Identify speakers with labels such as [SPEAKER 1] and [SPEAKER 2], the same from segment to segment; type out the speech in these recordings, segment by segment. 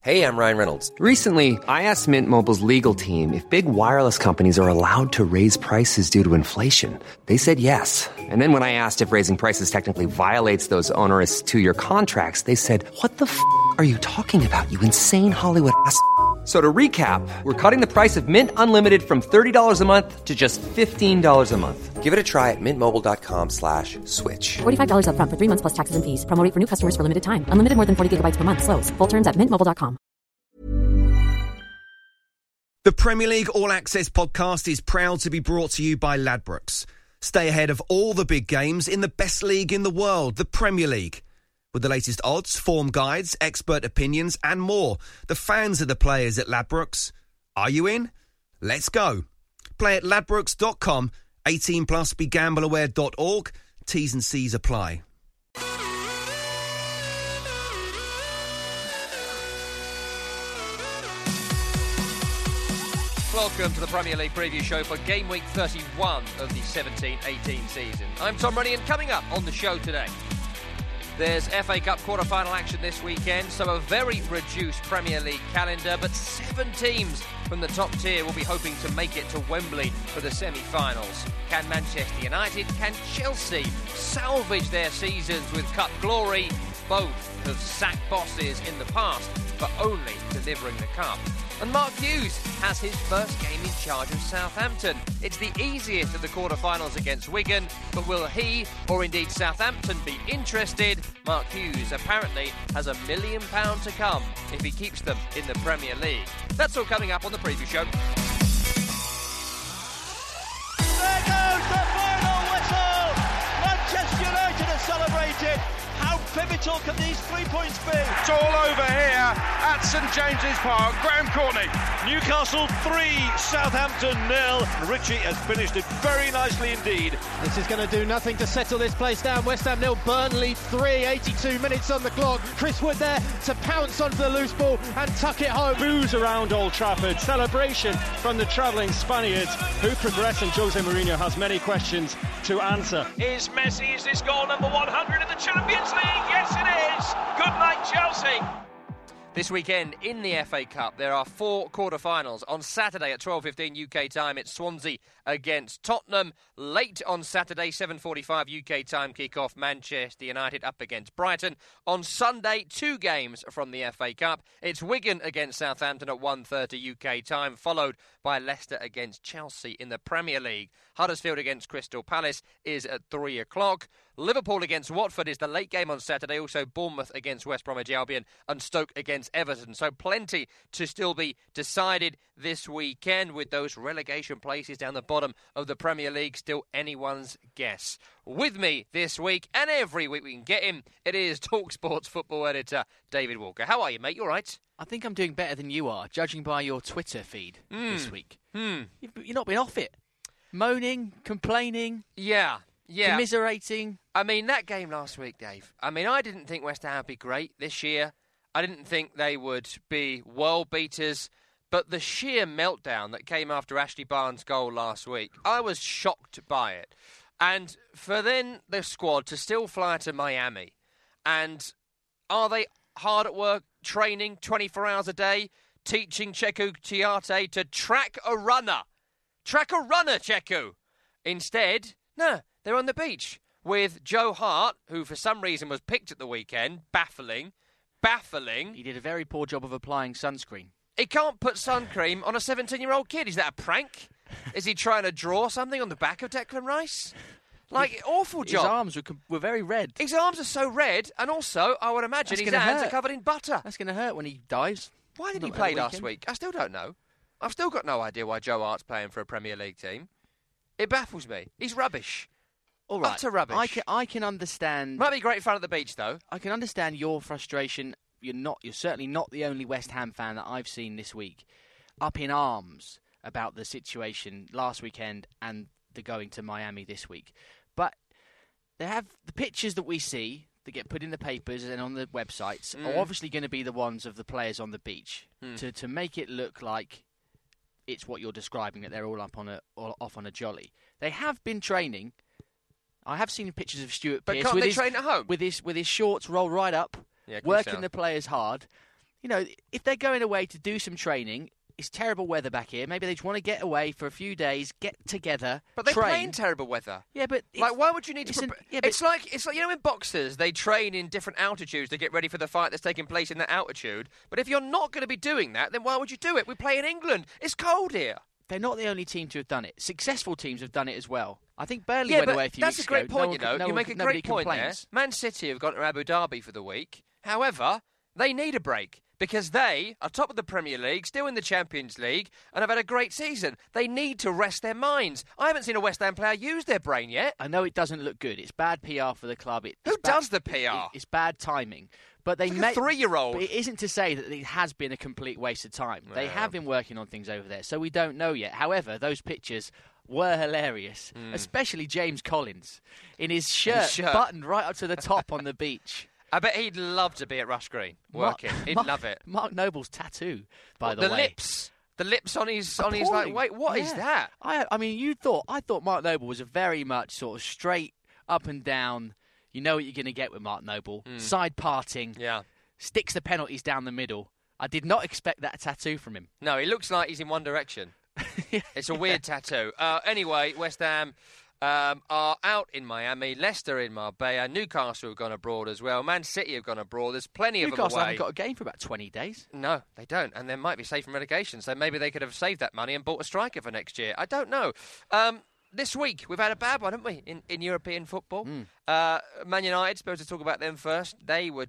[SPEAKER 1] Hey, I'm Ryan Reynolds.
[SPEAKER 2] Recently, I asked Mint Mobile's legal team if big wireless companies are allowed to raise prices due to inflation. They said yes. And then when I asked if raising prices technically violates those onerous two-year contracts, they said, "What the f*** are you talking about, you insane Hollywood ass?" So to recap, we're cutting the price of Mint Unlimited from $30 a month to just $15 a month.
[SPEAKER 1] Give it a try at mintmobile.com/switch.
[SPEAKER 3] $45 up front for 3 months plus taxes and fees. Promo rate for new customers for limited time. Unlimited more than 40 gigabytes per month. Slows full terms at mintmobile.com.
[SPEAKER 4] The Premier League All Access podcast is proud to be brought to you by Ladbrokes. Stay ahead of all the big games in the best league in the world, the Premier League. With the latest odds, form guides, expert opinions and more. The fans are the players at Ladbrokes. Are you in? Let's go. Play at ladbrokes.com. 18 plus, begambleaware.org. T's and C's apply.
[SPEAKER 5] Welcome to the Premier League preview show for game week 31 of the 17-18 season. I'm Tom Rennie, and coming up on the show today, there's FA Cup quarter-final action this weekend, so a very reduced Premier League calendar, but 7 teams from the top tier will be hoping to make it to Wembley for the semi-finals. Can Manchester United, can Chelsea salvage their seasons with cup glory? Both have sacked bosses in the past, but only delivering the cup. And Mark Hughes has his first game in charge of Southampton. It's the easiest of the quarter-finals against Wigan, but will he, or indeed Southampton, be interested? Mark Hughes apparently has £1 million to come if he keeps them in the Premier League. That's all coming up on the preview show.
[SPEAKER 6] There goes the final whistle! Manchester United have celebrated. How pivotal can these 3 points be?
[SPEAKER 7] It's all over here at St James's Park. Graham Courtney.
[SPEAKER 6] Newcastle 3, Southampton 0. Ritchie has finished it very nicely indeed.
[SPEAKER 8] This is going to do nothing to settle this place down. West Ham 0, Burnley 3, 82 minutes on the clock. Chris Wood there to pounce onto the loose ball and tuck it home.
[SPEAKER 9] Booze around Old Trafford. Celebration from the travelling Spaniards who progress, and Jose Mourinho has many questions to answer.
[SPEAKER 7] Is Messi, is this goal number 100 of the Champions League? Yes, it is. Good night, Chelsea.
[SPEAKER 5] This weekend in the FA Cup, there are 4 quarter-finals. On Saturday at 12:15 UK time, it's Swansea against Tottenham. Late on Saturday, 7:45 UK time kick-off, Manchester United up against Brighton. On Sunday, 2 games from the FA Cup. It's Wigan against Southampton at 1:30 UK time, followed by Leicester against Chelsea in the Premier League. Huddersfield against Crystal Palace is at 3 o'clock. Liverpool against Watford is the late game on Saturday. Also Bournemouth against West Bromwich Albion and Stoke against Everton. So plenty to still be decided this weekend, with those relegation places down the bottom of the Premier League still anyone's guess. With me this week, and every week we can get him, it is TalkSport's football editor David Walker. How are you, mate? You all right?
[SPEAKER 10] I think I'm doing better than you are, judging by your Twitter feed this week. You've not been off it. Moaning, complaining.
[SPEAKER 5] Yeah.
[SPEAKER 10] Commiserating.
[SPEAKER 5] I mean, that game last week, Dave. I mean, I didn't think West Ham would be great this year. I didn't think they would be world beaters. But the sheer meltdown that came after Ashley Barnes' goal last week, I was shocked by it. And for then the squad to still fly to Miami, and are they hard at work, training 24 hours a day, teaching Cheku Chiarte to track a runner? Track a runner, Cheku! Instead, no, they're on the beach with Joe Hart, who for some reason was picked at the weekend. Baffling.
[SPEAKER 10] He did a very poor job of applying sunscreen.
[SPEAKER 5] He can't put sun cream on a 17-year-old kid. Is that a prank? Is he trying to draw something on the back of Declan Rice? Like, awful job.
[SPEAKER 10] His arms were very red.
[SPEAKER 5] His arms are so red, and also, I would imagine his hands are covered in butter.
[SPEAKER 10] That's going to hurt when he dives.
[SPEAKER 5] Why did he play last week? I still don't know. I've still got no idea why Joe Hart's playing for a Premier League team. It baffles me. He's rubbish.
[SPEAKER 10] All right.
[SPEAKER 5] Utter rubbish.
[SPEAKER 10] I can understand.
[SPEAKER 5] Might be great fun at the beach, though.
[SPEAKER 10] I can understand your frustration. You're certainly not the only West Ham fan that I've seen this week up in arms about the situation last weekend and the going to Miami this week. But they have the pictures that we see that get put in the papers and on the websites are obviously going to be the ones of the players on the beach to make it look like it's what you're describing, that they're all off on a jolly. They have been training. I have seen pictures of Stuart Pearce
[SPEAKER 5] can't they train at home?
[SPEAKER 10] with his shorts rolled right up, working the players hard. you know, if they're going away to do some training, it's terrible weather back here. Maybe they just want to get away for a few days, get together,
[SPEAKER 5] But they
[SPEAKER 10] train.
[SPEAKER 5] play in terrible weather.
[SPEAKER 10] Yeah, but
[SPEAKER 5] like, why would you need to?
[SPEAKER 10] Yeah,
[SPEAKER 5] it's like you know, in boxers they train in different altitudes to get ready for the fight that's taking place in that altitude. But if you're not going to be doing that, then why would you do it? We play in England. It's cold here.
[SPEAKER 10] They're not the only team to have done it. Successful teams have done it as well. I think Burnley went away a few weeks ago.
[SPEAKER 5] That's a great point, you make a great point there. Man City have gone to Abu Dhabi for the week. However, they need a break because they are top of the Premier League, still in the Champions League, and have had a great season. They need to rest their minds. I haven't seen a West Ham player use their brain yet.
[SPEAKER 10] I know it doesn't look good. It's bad PR for the club.
[SPEAKER 5] Who does the PR?
[SPEAKER 10] It's bad timing. But they
[SPEAKER 5] like a 3-year-old.
[SPEAKER 10] But it isn't to say that it has been a complete waste of time. They have been working on things over there, so we don't know yet. However, those pictures were hilarious, especially James Collins in his shirt buttoned right up to the top on the beach.
[SPEAKER 5] I bet he'd love to be at Rush Green working. He'd love it.
[SPEAKER 10] Mark Noble's tattoo, by the way.
[SPEAKER 5] The lips on his like, wait, what is that?
[SPEAKER 10] I mean, I thought Mark Noble was a very much sort of straight up and down. You know what you're going to get with Mark Noble. Side parting.
[SPEAKER 5] Yeah. Sticks
[SPEAKER 10] the penalties down the middle. I did not expect that tattoo from him.
[SPEAKER 5] No, he looks like he's in One Direction. It's a weird tattoo. Anyway, West Ham are out in Miami. Leicester in Marbella. Newcastle have gone abroad as well. Man City have gone abroad. There's plenty of them away.
[SPEAKER 10] Newcastle haven't got a game for about 20 days.
[SPEAKER 5] No, they don't. And they might be safe from relegation. So maybe they could have saved that money and bought a striker for next year. I don't know. This week, we've had a bad one, haven't we, in European football? Man United, supposed to talk about them first. They were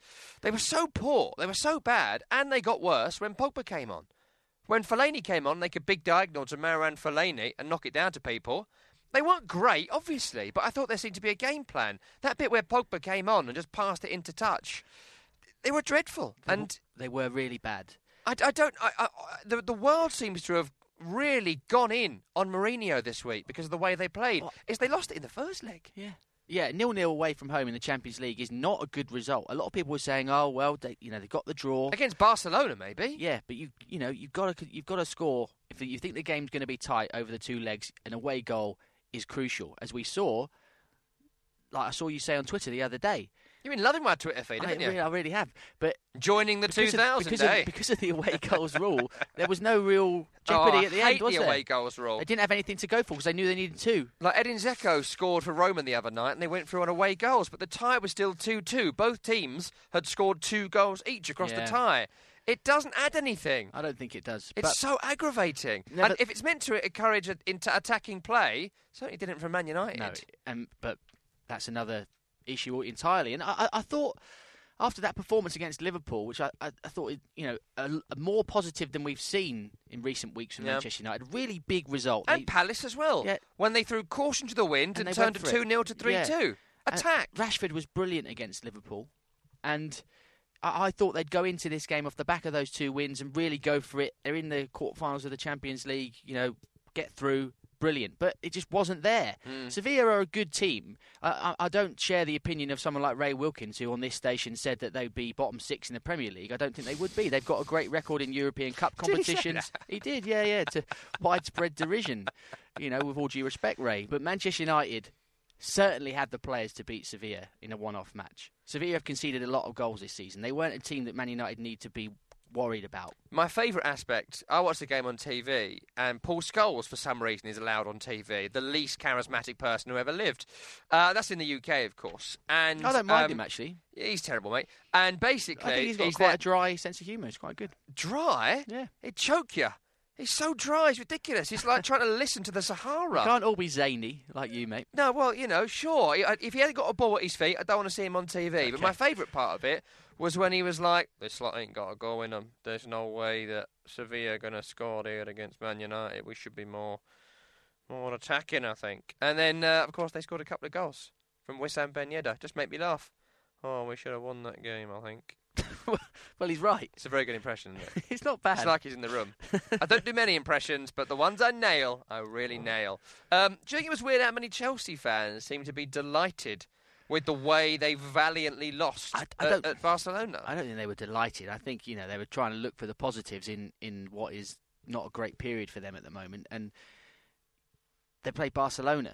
[SPEAKER 5] so poor, they were so bad, and they got worse when Pogba came on. When Fellaini came on, they could big diagonal to Marouane Fellaini and knock it down to people. They weren't great, obviously, but I thought there seemed to be a game plan. That bit where Pogba came on and just passed it into touch, they were dreadful.
[SPEAKER 10] They were really bad.
[SPEAKER 5] The world seems to have really gone in on Mourinho this week because of the way they played. They lost it in the first leg.
[SPEAKER 10] Yeah, 0-0 away from home in the Champions League is not a good result. A lot of people were saying, "Oh well, they got the draw
[SPEAKER 5] against Barcelona, maybe."
[SPEAKER 10] Yeah, but you've got to score if you think the game's going to be tight over the two legs. An away goal is crucial, as we saw. Like I saw you say on Twitter the other day.
[SPEAKER 5] You've been loving my Twitter feed, haven't you?
[SPEAKER 10] I really have. But
[SPEAKER 5] joining the 2000 day.
[SPEAKER 10] Because of the away goals rule, there was no real jeopardy at the end, was there?
[SPEAKER 5] the away goals rule.
[SPEAKER 10] They didn't have anything to go for because they knew they needed two.
[SPEAKER 5] Like Edin Dzeko scored for Roman the other night and they went through on away goals, but the tie was still 2-2. Both teams had scored 2 goals each across the tie. It doesn't add anything.
[SPEAKER 10] I don't think it does.
[SPEAKER 5] It's so aggravating. And if it's meant to encourage attacking play, certainly didn't from Man United.
[SPEAKER 10] No, but that's another issue entirely. And I thought after that performance against Liverpool, which I thought a more positive than we've seen in recent weeks from Manchester United, really big result.
[SPEAKER 5] And Palace as well, when they threw caution to the wind and turned it 2-0 to 3-2. Attack.
[SPEAKER 10] Rashford was brilliant against Liverpool, and I thought they'd go into this game off the back of those 2 wins and really go for it. They're in the quarterfinals of the Champions League, get through. Brilliant, but it just wasn't there. Sevilla are a good team. I don't share the opinion of someone like Ray Wilkins, who on this station said that they'd be bottom 6 in the Premier League. I don't think they would be. They've got a great record in European Cup competitions. He did, to widespread derision, with all due respect, Ray. But Manchester United certainly had the players to beat Sevilla in a one-off match. Sevilla have conceded a lot of goals this season. They weren't a team that Man United need to be worried about.
[SPEAKER 5] My favourite aspect, I watched the game on TV and Paul Scholes for some reason is allowed on TV, the least charismatic person who ever lived. That's in the UK, of course. And
[SPEAKER 10] I don't mind him, actually.
[SPEAKER 5] He's terrible, mate. And basically,
[SPEAKER 10] I think he's got quite a dry sense of humour. It's quite good.
[SPEAKER 5] Dry?
[SPEAKER 10] Yeah.
[SPEAKER 5] It'd choke you. He's so dry, it's ridiculous. It's like trying to listen to the Sahara.
[SPEAKER 10] You can't all be zany like you, mate.
[SPEAKER 5] No, well, sure. If he hadn't got a ball at his feet, I don't want to see him on TV. Okay. But my favourite part of it was when he was like, this lot ain't got a goal in them. There's no way that Sevilla are going to score here against Man United. We should be more attacking, I think. And then, of course, they scored a couple of goals from Wissam Ben Yedder. Just made me laugh. Oh, we should have won that game, I think.
[SPEAKER 10] Well, he's right.
[SPEAKER 5] It's a very good impression, isn't it?
[SPEAKER 10] It's not bad.
[SPEAKER 5] It's like he's in the room. I don't do many impressions, but the ones I nail, I really nail. Do you think it was weird how many Chelsea fans seem to be delighted with the way they valiantly lost at Barcelona?
[SPEAKER 10] I don't think they were delighted. I think, they were trying to look for the positives in what is not a great period for them at the moment. And they played Barcelona.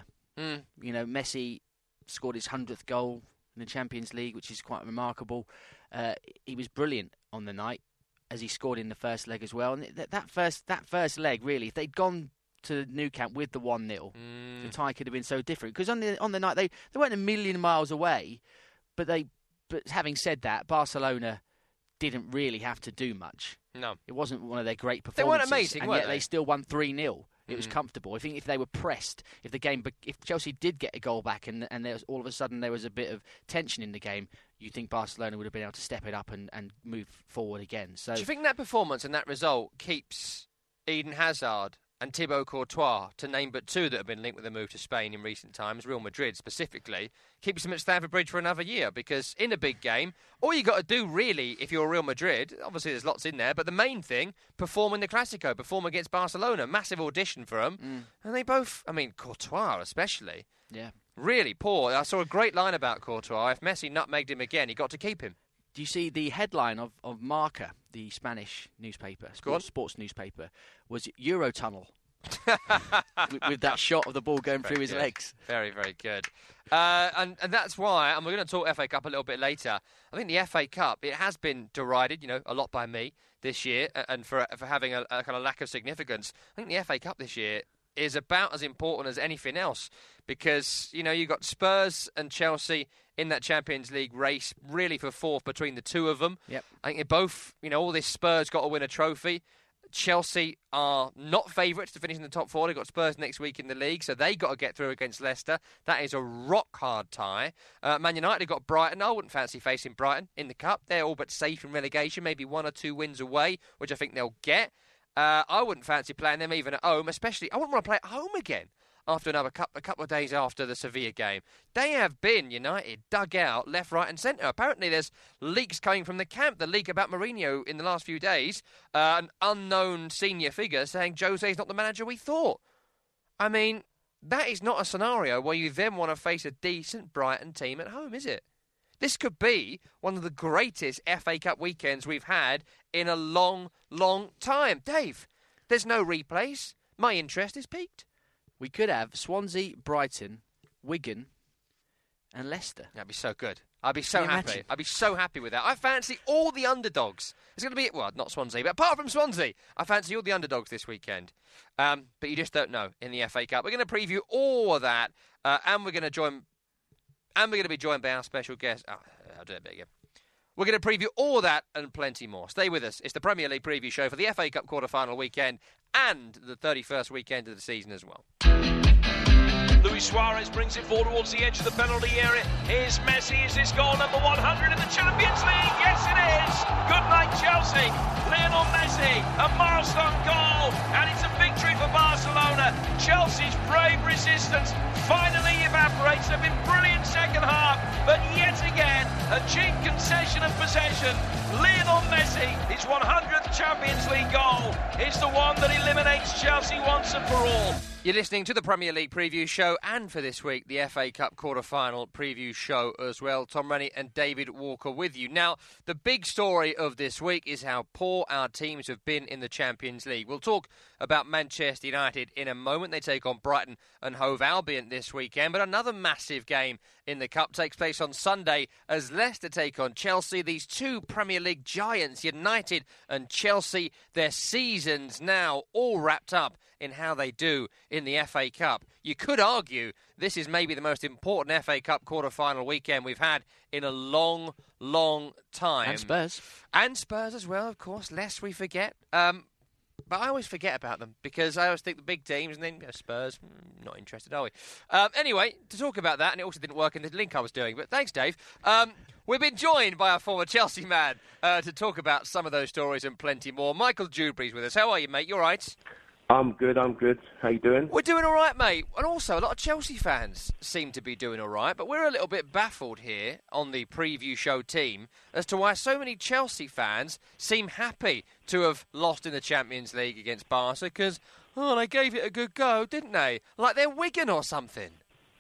[SPEAKER 10] Messi scored his 100th goal in the Champions League, which is quite remarkable. He was brilliant on the night. as he scored in the first leg as well. And that first leg, really, if they'd gone to Nou Camp with the 1-0, the tie could have been so different. Because on the night, they weren't a million miles away, but having said that, Barcelona didn't really have to do much.
[SPEAKER 5] No.
[SPEAKER 10] It wasn't one of their great performances.
[SPEAKER 5] They weren't amazing,
[SPEAKER 10] and
[SPEAKER 5] were
[SPEAKER 10] yet they still won 3-0. It was comfortable. I think if they were pressed, if Chelsea did get a goal back and all of a sudden there was a bit of tension in the game, you think Barcelona would have been able to step it up and move forward again. So,
[SPEAKER 5] do you think that performance and that result keeps Eden Hazard and Thibaut Courtois, to name but two that have been linked with a move to Spain in recent times, Real Madrid specifically, keeps them at Stamford Bridge for another year? Because in a big game, all you got to do really, if you're Real Madrid, obviously there's lots in there, but the main thing, perform in the Clásico, perform against Barcelona. Massive audition for them. And they both, Courtois especially, really poor. I saw a great line about Courtois. If Messi nutmegged him again, he got to keep him.
[SPEAKER 10] Do you see the headline of Marca, the Spanish newspaper, sports newspaper, was Eurotunnel with that shot of the ball going through his legs.
[SPEAKER 5] Very, very good. And that's why, and we're going to talk FA Cup a little bit later, I think the FA Cup, it has been derided, a lot by me this year, and for having a kind of lack of significance. I think the FA Cup this year is about as important as anything else, because, you've got Spurs and Chelsea in that Champions League race, really for fourth between the two of them.
[SPEAKER 10] Yep.
[SPEAKER 5] I think they both, all this Spurs got to win a trophy. Chelsea are not favourites to finish in the top four. They've got Spurs next week in the league, so they got to get through against Leicester. That is a rock-hard tie. Man United have got Brighton. I wouldn't fancy facing Brighton in the Cup. They're all but safe in relegation, maybe 1 or 2 wins away, which I think they'll get. I wouldn't fancy playing them even at home, especially, I wouldn't want to play at home again after a couple of days after the Sevilla game. They have been, United, dug out left, right and centre. Apparently there's leaks coming from the camp. The leak about Mourinho in the last few days, an unknown senior figure saying Jose's not the manager we thought. I mean, that is not a scenario where you then want to face a decent Brighton team at home, is it? This could be one of the greatest FA Cup weekends we've had in a long, long time. Dave, there's no replays. My interest is piqued.
[SPEAKER 10] We could have Swansea, Brighton, Wigan and Leicester.
[SPEAKER 5] That'd be so good. I'd be so happy. I'd be so happy with that. I fancy all the underdogs. It's going to be, well, not Swansea, but apart from Swansea, I fancy all the underdogs this weekend. But you just don't know in the FA Cup. We're going to preview all of that, and we're going to be joined by our special guest. I'll do it a bit again. We're going to preview all that and plenty more. Stay with us. It's the Premier League preview show for the FA Cup quarter-final weekend and the 31st weekend of the season as well.
[SPEAKER 7] Luis Suarez brings it forward towards the edge of the penalty area. Here's Messi. Is this goal number 100 in the Champions League? Yes, it is. Good night, Chelsea. Lionel Messi, a milestone goal, and it's a victory for Barcelona. Chelsea's brave resistance finally evaporates. They've been brilliant second half, but yet again, a cheap concession of possession. Lionel Messi, his 100th Champions League goal, is the one that eliminates Chelsea once and for all.
[SPEAKER 5] You're listening to the Premier League preview show, and for this week, the FA Cup quarter-final preview show as well. Tom Rennie and David Walker with you. Now, the big story of this week is how poor our teams have been in the Champions League. We'll talk about Manchester United in a moment. They take on Brighton and Hove Albion this weekend, but another massive game in the Cup takes place on Sunday as Leicester take on Chelsea. These two Premier League giants, United and Chelsea, their seasons now all wrapped up in how they do in the FA Cup. You could argue this is maybe the most important FA Cup quarter-final weekend we've had in a long, long time.
[SPEAKER 10] And Spurs.
[SPEAKER 5] And Spurs as well, of course, lest we forget. But I always forget about them because I always think the big teams and then Spurs, not interested, are we? Anyway, to talk about that, and it also didn't work in the link I was doing, but thanks, Dave. We've been joined by our former Chelsea man to talk about some of those stories and plenty more. Michael Dewberry's with us. How are you, mate? You all right?
[SPEAKER 11] I'm good. How you doing?
[SPEAKER 5] We're doing all right, mate. And also, a lot of Chelsea fans seem to be doing all right, but we're a little bit baffled here on the preview show team as to why so many Chelsea fans seem happy to have lost in the Champions League against Barca because, they gave it a good go, didn't they? Like they're Wigan or something.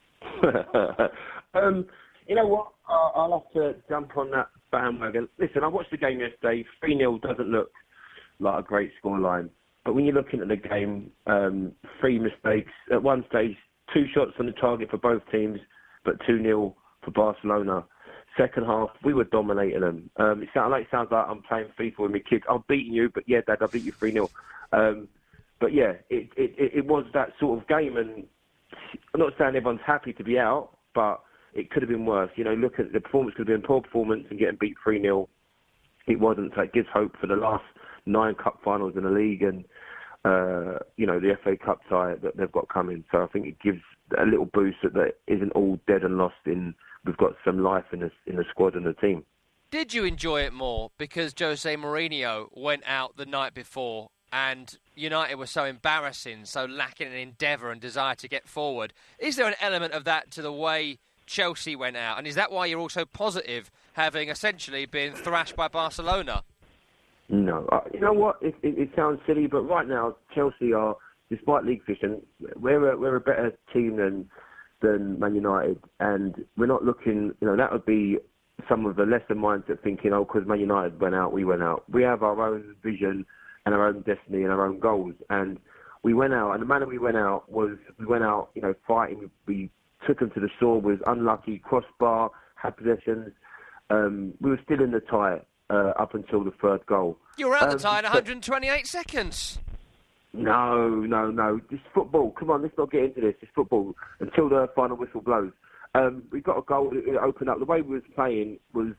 [SPEAKER 11] You know what? I'll have to jump on that bandwagon. Listen, I watched the game yesterday. 3-0 doesn't look like a great scoreline. But when you're looking at the game, 3 mistakes. At one stage, 2 shots on the target for both teams, but 2-0 for Barcelona. second half, we were dominating them. It sounds like I'm playing FIFA with my kids. I'm beating you, but yeah, Dad, I beat you 3-0. But yeah, it was that sort of game, and I'm not saying everyone's happy to be out, but it could have been worse. You know, look at the performance, could have been poor performance and getting beat 3-0. It wasn't. So it gives hope for the last 9 cup finals in the league and, the FA Cup tie that they've got coming. So I think it gives a little boost that isn't all dead and lost we've got some life in the squad and the team.
[SPEAKER 5] Did you enjoy it more because Jose Mourinho went out the night before and United were so embarrassing, so lacking in endeavour and desire to get forward? Is there an element of that to the way Chelsea went out? And is that why you're also positive, having essentially been thrashed by Barcelona?
[SPEAKER 11] No. You know what? It sounds silly, but right now, Chelsea are, despite league fishing, we're a better team than Man United. And we're not looking, that would be some of the lesser mindset thinking, because Man United went out, we went out. We have our own vision and our own destiny and our own goals. And we went out, and the manner we went out was, fighting. We took them to the shore, was unlucky, crossbar, had possessions. We were still in the tie up until the third goal.
[SPEAKER 5] You were out the tie in 128 seconds.
[SPEAKER 11] No. This is football. Come on, let's not get into this. It's football until the final whistle blows. We got a goal. It opened up. The way we was playing was,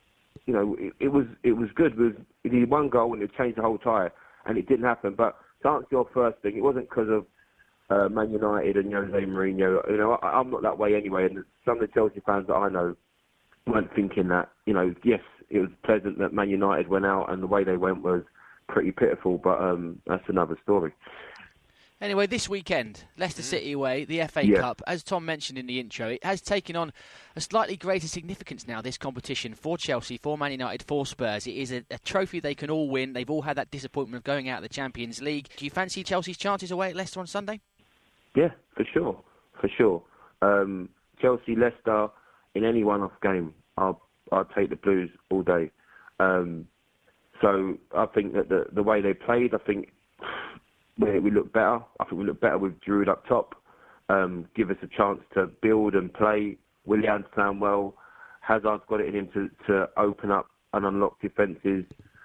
[SPEAKER 11] it was good. We needed one goal and it changed the whole tie, and it didn't happen. But to answer your first thing, it wasn't because of Man United and Jose Mourinho. I'm not that way anyway, and some of the Chelsea fans that I know weren't thinking that. Yes, it was pleasant that Man United went out, and the way they went was pretty pitiful, but that's another story.
[SPEAKER 10] Anyway, this weekend, Leicester City away, the FA Cup, as Tom mentioned in the intro, it has taken on a slightly greater significance now, this competition, for Chelsea, for Man United, for Spurs. It is a trophy they can all win. They've all had that disappointment of going out of the Champions League. Do you fancy Chelsea's chances away at Leicester on Sunday? Yeah, for sure. Chelsea, Leicester, in any one-off game, I'll take the Blues all day. So I think that the way they played, I think we look better. I think we look better with Giroud up top. Give us a chance to build and play. Willian's playing well. Hazard's got it in him to open up and unlock defences.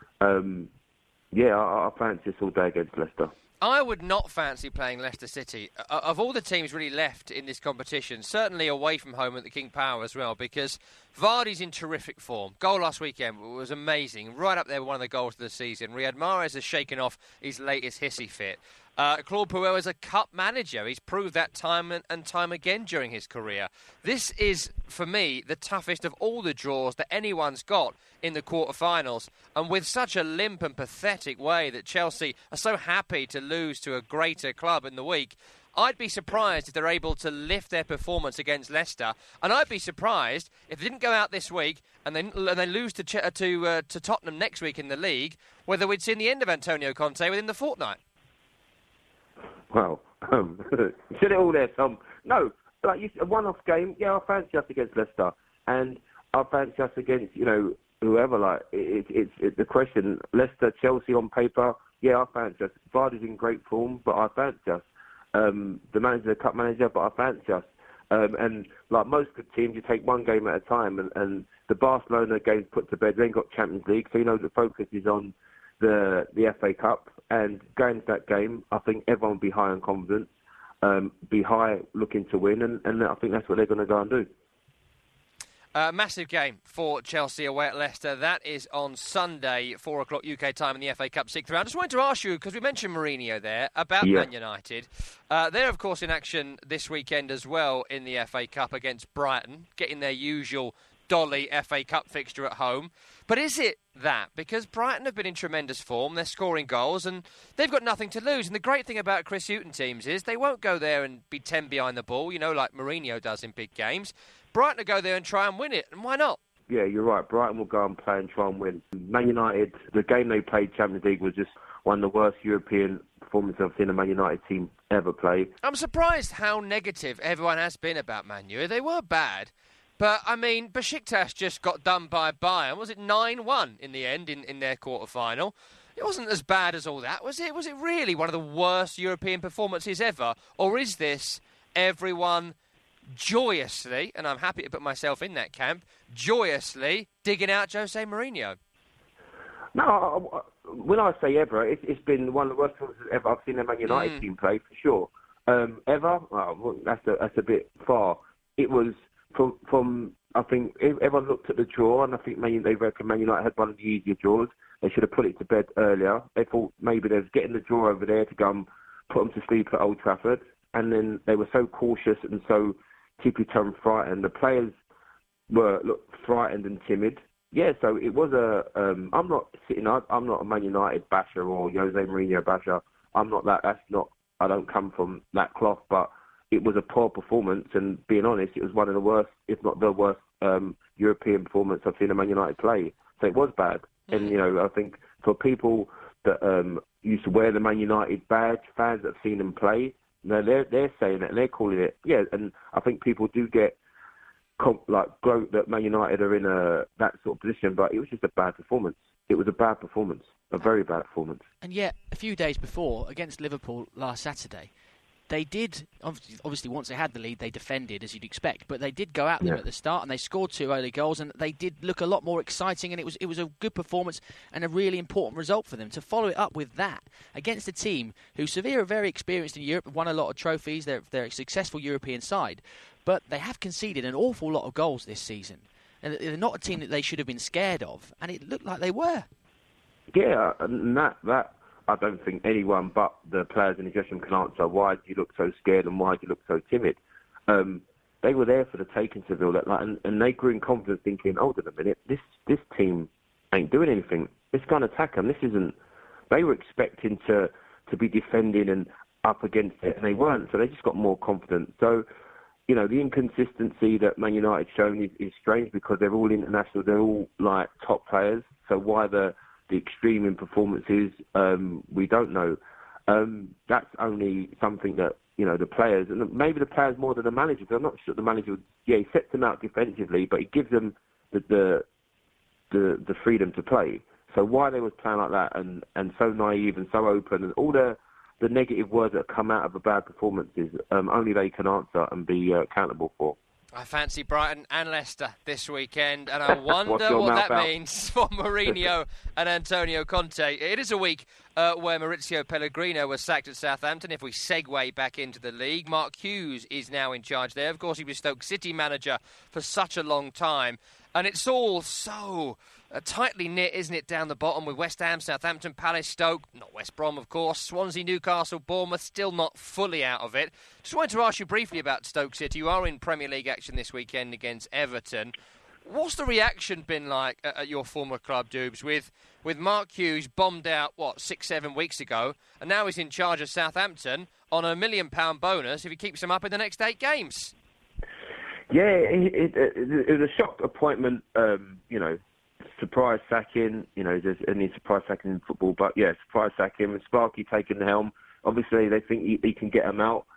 [SPEAKER 10] I fancy this all day against Leicester.
[SPEAKER 5] I would not fancy playing Leicester City. Of all the teams really left in this competition, certainly away from home at the King Power as well, because Vardy's in terrific form. Goal last weekend was amazing, right up there with one of the goals of the season. Riyad Mahrez has shaken off his latest hissy fit. Claude Puel is a cup manager. He's proved that time and time again during his career. This is, for me, the toughest of all the draws that anyone's got in the quarterfinals. And with such a limp and pathetic way that Chelsea are so happy to lose to a greater club in the week, I'd be surprised if they're able to lift their performance against Leicester. And I'd be surprised if they didn't go out this week and they lose to Tottenham next week in the league, whether we'd seen the end of Antonio Conte within the fortnight.
[SPEAKER 11] Well, you said it all there, Tom. No, like a one-off game. Yeah, I fancy us against Leicester, and I fancy us against whoever. Like it's the question. Leicester, Chelsea on paper. Yeah, I fancy us. Vardy's in great form, but I fancy us. The manager's a cup manager, but I fancy us. And like most good teams, you take one game at a time. And the Barcelona game's put to bed. They ain't got Champions League, so the focus is on the FA Cup, and going to that game, I think everyone will be high on confidence, be high looking to win, and I think that's what they're going to go and do.
[SPEAKER 5] Massive game for Chelsea away at Leicester. That is on Sunday, 4 o'clock UK time in the FA Cup 6th round. I just wanted to ask you, because we mentioned Mourinho there, about Man United. They're, of course, in action this weekend as well in the FA Cup against Brighton, getting their usual dolly FA Cup fixture at home. But is it that? Because Brighton have been in tremendous form, they're scoring goals, and they've got nothing to lose. And the great thing about Chris Hughton teams is they won't go there and be 10 behind the ball, like Mourinho does in big games. Brighton will go there and try and win it, and why not? Yeah, you're right. Brighton will go and play and try and win. Man United, the game they played, Champions League, was just one of the worst European performances I've seen a Man United team ever play. I'm surprised how negative everyone has been about Man U. They were bad. But, Besiktas just got done by Bayern. Was it 9-1 in the end in their quarter-final? It wasn't as bad as all that, was it? Was it really one of the worst European performances ever? Or is this everyone joyously, and I'm happy to put myself in that camp, joyously digging out Jose Mourinho.
[SPEAKER 11] No, when I say ever, it's been one of the worst times ever I've seen a Man United team play, for sure. Ever? Well, that's a bit far. It was from I think everyone looked at the draw, and I think they reckon Man United had one of the easier draws. They should have put it to bed earlier. They thought maybe they was getting the draw over there to go and put them to sleep at Old Trafford, and then they were so cautious and so tippy-toe frightened. The players were frightened and timid. Yeah, so it was I'm not a Man United basher or Jose Mourinho basher. I'm not that. That's not. I don't come from that cloth. But it was a poor performance, and being honest, it was one of the worst, if not the worst, European performance I've seen a Man United play. So it was bad. And I think for people that used to wear the Man United badge, fans that have seen them play, they're saying it and they're calling it. Yeah, and I think people do get gloat that Man United are in that sort of position, but it was just a bad performance. It was a bad performance, a very bad performance.
[SPEAKER 10] And yet, a few days before, against Liverpool last Saturday, they did, obviously once they had the lead, they defended as you'd expect, but they did go at them at the start and they scored 2 early goals, and they did look a lot more exciting, and it was a good performance and a really important result for them. To follow it up with that against a team who Sevilla are very experienced in Europe, won a lot of trophies, they're a successful European side, but they have conceded an awful lot of goals this season. And they're not a team that they should have been scared of, and it looked like they were. Yeah,
[SPEAKER 11] and that I don't think anyone but the players in the dressing room can answer. Why do you look so scared and why do you look so timid? They were there for the taking, Seville, and they grew in confidence, thinking, hold on a minute, this team ain't doing anything. Let's go and attack them. This isn't. They were expecting to be defending and up against it, and they weren't. So they just got more confident. So, the inconsistency that Man United shown is strange because they're all international. They're all like top players. So why the extreme in performances, we don't know. That's only something that, the players, and maybe the players more than the manager. I'm not sure the manager, he sets them out defensively, but he gives them the freedom to play. So why they was playing like that and so naive and so open, and all the negative words that come out of a bad performances, only they can answer and be accountable for.
[SPEAKER 5] I fancy Brighton and Leicester this weekend, and I wonder what that means for Mourinho and Antonio Conte. It is a week where Maurizio Pellegrino was sacked at Southampton. If we segue back into the league, Mark Hughes is now in charge there. Of course, he was Stoke City manager for such a long time, and it's all so tightly knit, isn't it, down the bottom with West Ham, Southampton, Palace, Stoke, not West Brom, of course, Swansea, Newcastle, Bournemouth, still not fully out of it. Just wanted to ask you briefly about Stoke City. You are in Premier League action this weekend against Everton. What's the reaction been like at your former club, Dubes, with Mark Hughes bombed out, 6-7 weeks ago, and now he's in charge of Southampton on a £1 million bonus if he keeps them up in the next 8 games?
[SPEAKER 11] Yeah, it was a shock appointment, surprise sacking, there's any surprise sacking in football, but yeah, surprise sacking, with Sparky taking the helm. Obviously, they think he can get them out.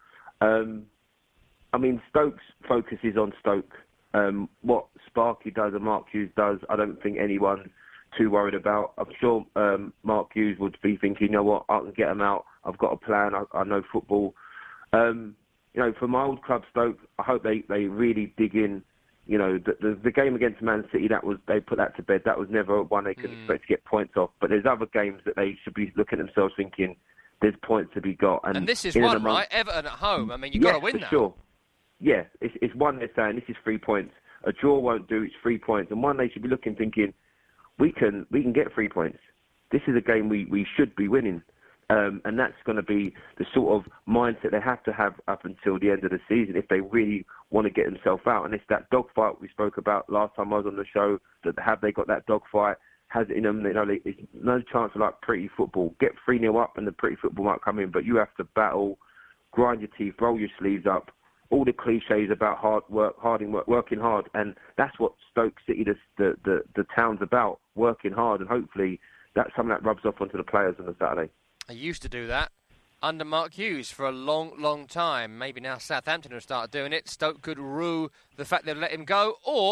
[SPEAKER 11] Stoke's focus is on Stoke. What Sparky does and Mark Hughes does, I don't think anyone's too worried about. I'm sure Mark Hughes would be thinking, you know what, I can get them out. I've got a plan. I know football. For my old club, Stoke, I hope they really dig in. The game against Man City, they put that to bed. That was never one they could expect to get points off. But there's other games that they should be looking at themselves thinking there's points to be got.
[SPEAKER 5] And this is one, right? Everton at home. You've got to win that.
[SPEAKER 11] Sure. Yeah, it's one they're saying this is 3 points. A draw won't do. It's 3 points, and one they should be looking, thinking we can get 3 points. This is a game we should be winning. And that's going to be the sort of mindset they have to have up until the end of the season if they really want to get themselves out. And it's that dogfight we spoke about last time I was on the show, that have they got that dogfight, has it in them, it's no chance of like pretty football. Get 3-0 up and the pretty football might come in, but you have to battle, grind your teeth, roll your sleeves up, all the cliches about hard work, working hard. And that's what Stoke City, the town's about, working hard. And hopefully that's something that rubs off onto the players on the Saturday.
[SPEAKER 5] I used to do that under Mark Hughes for a long, long time. Maybe now Southampton have started doing it. Stoke could rue the fact they've let him go, or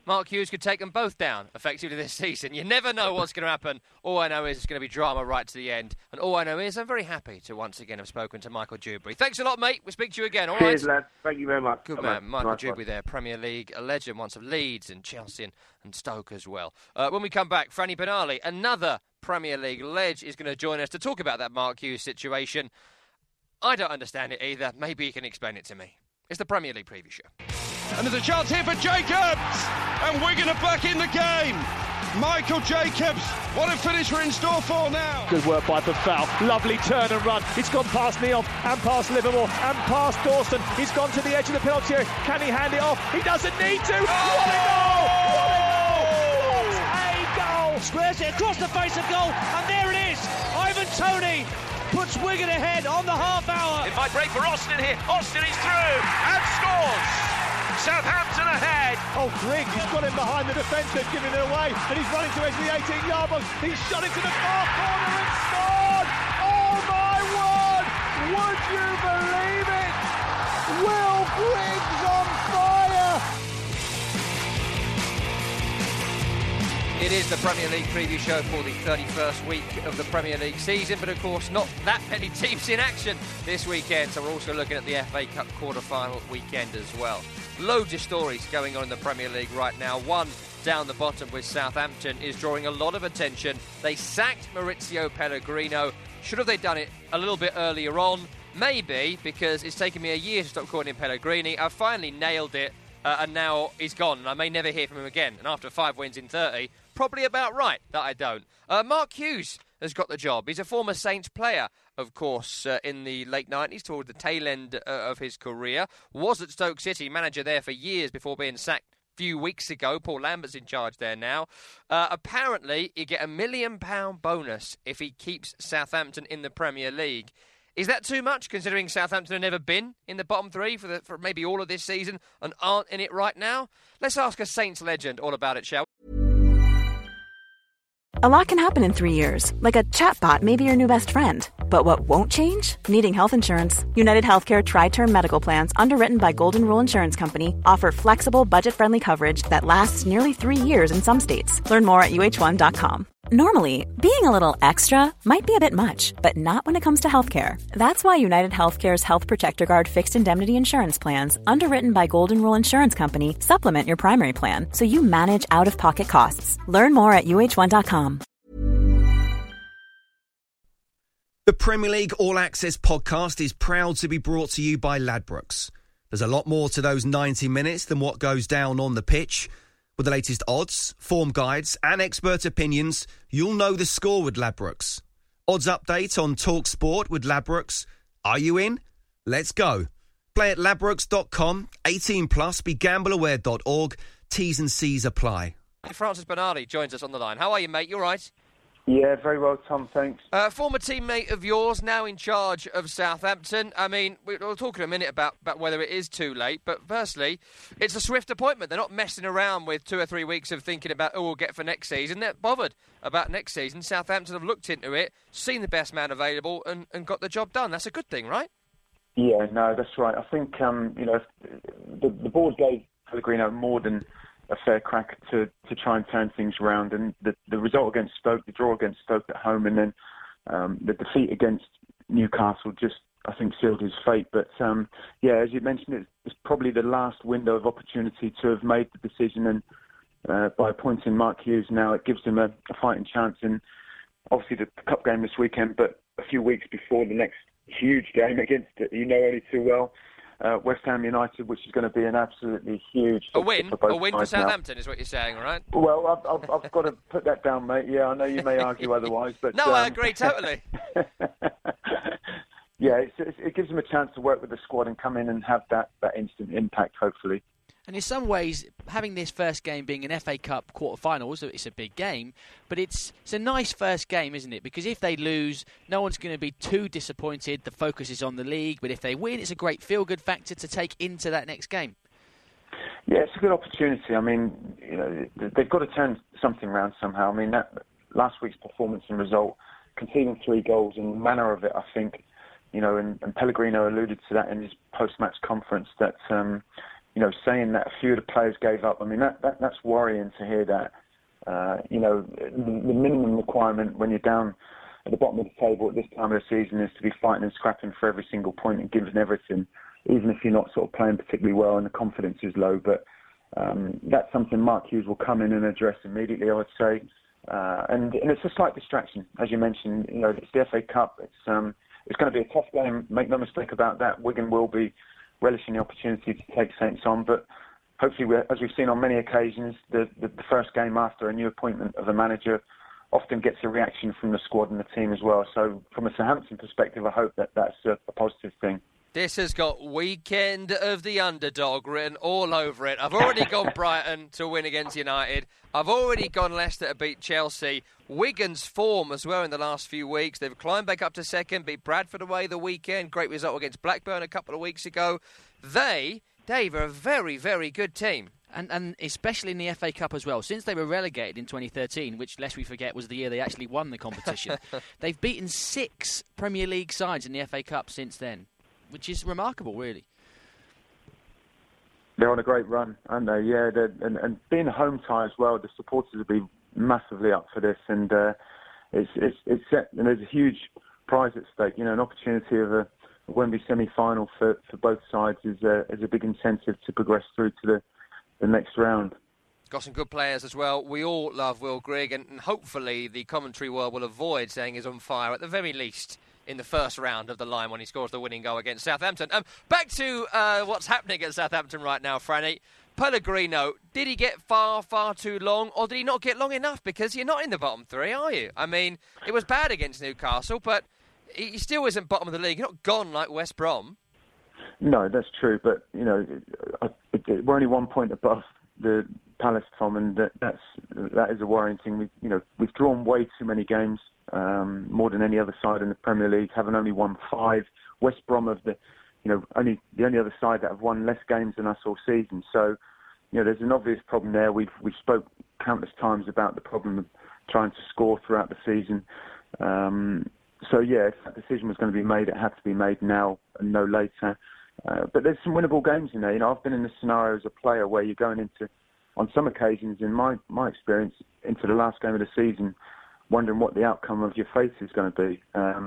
[SPEAKER 5] Mark Hughes could take them both down effectively this season. You never know what's going to happen. All I know is it's going to be drama right to the end. And all I know is I'm very happy to once again have spoken to Michael Dewberry. Thanks a lot, mate. We'll speak to you again, all right?
[SPEAKER 11] Cheers, lad. Thank you very much.
[SPEAKER 5] Good man. Michael Dewberry there, Premier League, a legend once of Leeds and Chelsea and Stoke as well. When we come back, Franny Benali, another Premier League ledge, is going to join us to talk about that Mark Hughes situation. I don't understand it either. Maybe he can explain it to me. It's the Premier League Preview Show.
[SPEAKER 9] And there's a chance here for Jacobs, and Wigan are back in the game. Michael Jacobs, what a finish we're in store for now.
[SPEAKER 12] Good work by Buffal, lovely turn and run. It's gone past Neom and past Livermore and past Dawson. He's gone to the edge of the penalty area. Can he hand it off? He doesn't need to. What a goal! What a goal!
[SPEAKER 6] Squares it across the face of goal, and there it is. Ivan Toney puts Wigan ahead on the half hour.
[SPEAKER 7] It might break for Austin here. Austin is through and scores. Southampton ahead.
[SPEAKER 12] Oh, Griggs, he's got him behind the defender, giving it away, and he's running to edge of the 18-yard box. He's shot it to the far corner and scored. Oh my word! Would you believe it? Will Griggs on fire?
[SPEAKER 5] It is the Premier League Preview Show for the 31st week of the Premier League season, but of course not that many teams in action this weekend, so we're also looking at the FA Cup quarter-final weekend as well. Loads of stories going on in the Premier League right now. One down the bottom with Southampton is drawing a lot of attention. They sacked Maurizio Pellegrino. Should have they done it a little bit earlier on? Maybe, because it's taken me a year to stop calling him Pellegrini. I finally nailed it, and now he's gone, and I may never hear from him again. And after 5 wins in 30, probably about right that I don't. Mark Hughes has got the job. He's a former Saints player, of course, in the late 90s, toward the tail end of his career. Was at Stoke City, manager there for years before being sacked a few weeks ago. Paul Lambert's in charge there now. Apparently, you get £1 million bonus if he keeps Southampton in the Premier League. Is that too much, considering Southampton have never been in the bottom three for maybe all of this season and aren't in it right now? Let's ask a Saints legend all about it, shall we?
[SPEAKER 13] A lot can happen in 3 years, like a chatbot may be your new best friend. But what won't change? Needing health insurance. United Healthcare Tri-Term Medical Plans, underwritten by Golden Rule Insurance Company, offer flexible, budget-friendly coverage that lasts nearly 3 years in some states. Learn more at uh1.com. Normally, being a little extra might be a bit much, but not when it comes to healthcare. That's why United Healthcare's Health Protector Guard fixed indemnity insurance plans, underwritten by Golden Rule Insurance Company, supplement your primary plan so you manage out-of-pocket costs. Learn more at uh1.com.
[SPEAKER 4] The Premier League All Access podcast is proud to be brought to you by Ladbrokes. There's a lot more to those 90 minutes than what goes down on the pitch. With the latest odds, form guides and expert opinions, you'll know the score with Ladbrokes. Odds update on Talk Sport with Ladbrokes. Are you in? Let's go. Play at ladbrokes.com, 18 plus, begambleaware.org. T's and C's apply.
[SPEAKER 5] Francis Bernardi joins us on the line. How are you, mate? You all right?
[SPEAKER 11] Yeah, very well, Tom, thanks.
[SPEAKER 5] Former teammate of yours, now in charge of Southampton. I mean, we'll talk in a minute about whether it is too late, but firstly, it's a swift appointment. They're not messing around with 2 or 3 weeks of thinking about who we'll get for next season. They're bothered about next season. Southampton have looked into it, seen the best man available, and got the job done. That's a good thing, right?
[SPEAKER 14] Yeah, no, that's right. I think, the board gave Pellegrino more than a fair crack to try and turn things around, and the result against Stoke, the draw against Stoke at home, and then the defeat against Newcastle just, I think, sealed his fate. But as you mentioned, it's probably the last window of opportunity to have made the decision, and by appointing Mark Hughes now, it gives him a fighting chance. And obviously the cup game this weekend, but a few weeks before the next huge game against, only too well, West Ham United, which is going to be an absolutely huge...
[SPEAKER 5] A win for Southampton is what you're saying, right?
[SPEAKER 14] Well, I've got to put that down, mate. Yeah, I know you may argue otherwise, but...
[SPEAKER 5] No, I agree totally.
[SPEAKER 14] Yeah, it gives them a chance to work with the squad and come in and have that instant impact, hopefully.
[SPEAKER 10] And in some ways, having this first game being an FA Cup quarter-final, it's a big game, but it's a nice first game, isn't it? Because if they lose, no one's going to be too disappointed. The focus is on the league, but if they win, it's a great feel-good factor to take into that next game.
[SPEAKER 14] Yeah, it's a good opportunity. I mean, they've got to turn something around somehow. I mean, that last week's performance and result, conceding 3 goals, and the manner of it, I think, and Pellegrino alluded to that in his post-match conference, that saying that a few of the players gave up. I mean, that's worrying to hear that. The minimum requirement when you're down at the bottom of the table at this time of the season is to be fighting and scrapping for every single point and giving everything, even if you're not sort of playing particularly well and the confidence is low. But that's something Mark Hughes will come in and address immediately, I would say. And it's a slight distraction, as you mentioned. It's the FA Cup. It's going to be a tough game. Make no mistake about that. Wigan will be relishing the opportunity to take Saints on, but hopefully, as we've seen on many occasions, the first game after a new appointment of a manager often gets a reaction from the squad and the team as well. So from a Southampton perspective, I hope that's a positive thing.
[SPEAKER 5] This has got weekend of the underdog written all over it. I've already gone Brighton to win against United. I've already gone Leicester to beat Chelsea. Wigan's form as well in the last few weeks. They've climbed back up to second, beat Bradford away the weekend. Great result against Blackburn a couple of weeks ago. Dave, are a very, very good team.
[SPEAKER 10] And especially in the FA Cup as well. Since they were relegated in 2013, which, lest we forget, was the year they actually won the competition, they've beaten 6 Premier League sides in the FA Cup since then, which is remarkable, really.
[SPEAKER 14] They're on a great run, aren't they? Yeah, and being a home tie as well, the supporters will be massively up for this, and it's set, and there's a huge prize at stake. An opportunity of a Wembley semi-final for both sides is a big incentive to progress through to the next round.
[SPEAKER 5] Got some good players as well. We all love Will Grigg, and hopefully the commentary world will avoid saying he's on fire, at the very least, in the first round of the line when he scores the winning goal against Southampton. Back to what's happening at Southampton right now, Franny. Pellegrino, did he get far, far too long, or did he not get long enough? Because you're not in the bottom 3, are you? I mean, it was bad against Newcastle, but he still isn't bottom of the league. You're not gone like West Brom.
[SPEAKER 14] No, that's true, but we're only 1 point above the Palace, Tom, and that is a worrying thing. We've drawn way too many games, more than any other side in the Premier League, having only won 5. West Brom of the only other side that have won less games than us all season. So, there's an obvious problem there. We've spoke countless times about the problem of trying to score throughout the season. So yeah, if that decision was going to be made, it had to be made now and no later. But there's some winnable games in there. I've been in this scenario as a player where you're going into, on some occasions, in my experience, into the last game of the season, wondering what the outcome of your fate is going to be.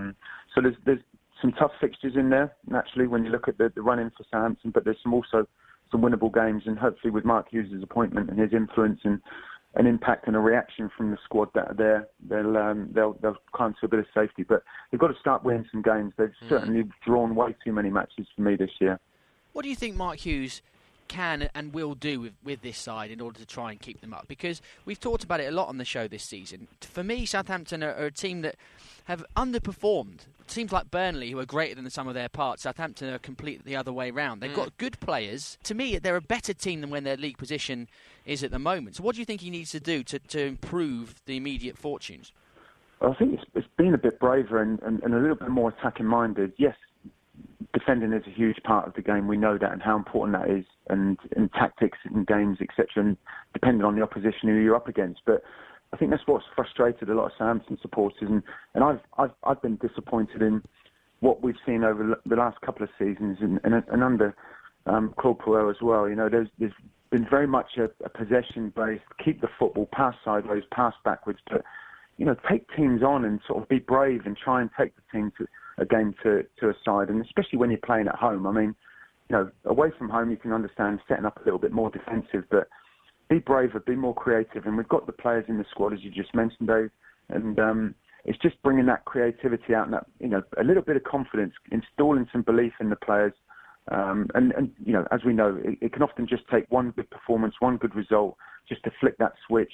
[SPEAKER 14] So there's some tough fixtures in there, naturally, when you look at the run-in for Southampton, but there's also some winnable games, and hopefully with Mark Hughes' appointment and his influence and an impact and a reaction from the squad that are there, they'll climb to a bit of safety. But they've got to start winning some games. They've certainly drawn way too many matches for me this year.
[SPEAKER 10] What do you think Mark Hughes can and will do with this side in order to try and keep them up? Because we've talked about it a lot on the show this season. For me, Southampton are a team that have underperformed. Teams like Burnley, who are greater than the sum of their parts, Southampton are completely the other way round. They've got good players. To me, they're a better team than when their league position is at the moment. So what do you think he needs to do to improve the immediate fortunes?
[SPEAKER 14] I think it's been a bit braver and a little bit more attacking minded. Yes, defending is a huge part of the game. We know that and how important that is, and in tactics and games, etc., and depending on the opposition who you're up against. But I think that's what's frustrated a lot of Southampton supporters, and I've been disappointed in what we've seen over the last couple of seasons, and under Claude Puel as well. There's been very much a possession-based, keep the football, pass sideways, pass backwards, but take teams on and sort of be brave and try and take the team to a game to a side, and especially when you're playing at home. I mean, away from home you can understand setting up a little bit more defensive, but be braver, be more creative, and we've got the players in the squad, as you just mentioned, Dave, and it's just bringing that creativity out and that, a little bit of confidence, installing some belief in the players, and as we know, it can often just take one good performance, one good result, just to flick that switch,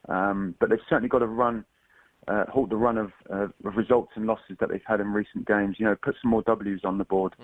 [SPEAKER 14] but they've certainly got to halt the run of results and losses that they've had in recent games. Put some more W's on the board.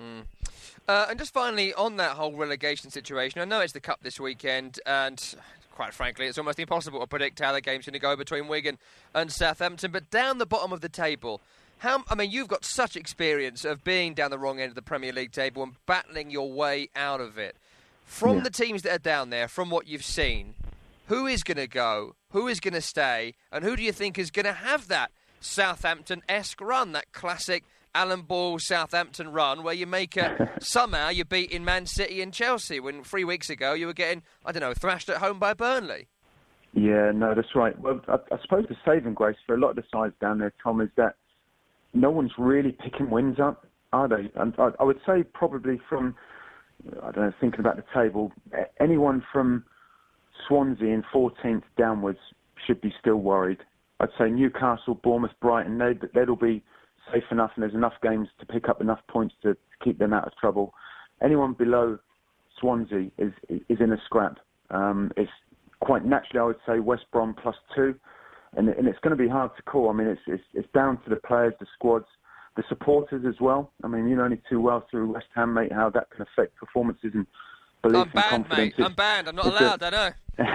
[SPEAKER 5] And just finally, on that whole relegation situation, I know it's the Cup this weekend, and quite frankly, it's almost impossible to predict how the game's going to go between Wigan and Southampton. But down the bottom of the table, you've got such experience of being down the wrong end of the Premier League table and battling your way out of it. From the teams that are down there, from what you've seen, who is going to go, who is going to stay, and who do you think is going to have that Southampton-esque run, that classic Alan Ball's Southampton run where you make somehow you're beating Man City and Chelsea when 3 weeks ago you were getting, I don't know, thrashed at home by Burnley.
[SPEAKER 14] Yeah, no, that's right. Well, I suppose the saving grace for a lot of the sides down there, Tom, is that no one's really picking wins up, are they? And I would say probably from, I don't know, thinking about the table, anyone from Swansea in 14th downwards should be still worried. I'd say Newcastle, Bournemouth, Brighton, they'll be safe enough, and there's enough games to pick up enough points to keep them out of trouble. Anyone below Swansea is in a scrap. It's quite naturally, I would say, West Brom +2, and it's going to be hard to call. I mean, it's down to the players, the squads, the supporters as well. I mean, you know only too well through West Ham, mate, how that can affect performances and belief and confidence.
[SPEAKER 5] I'm banned. I'm not allowed. I know.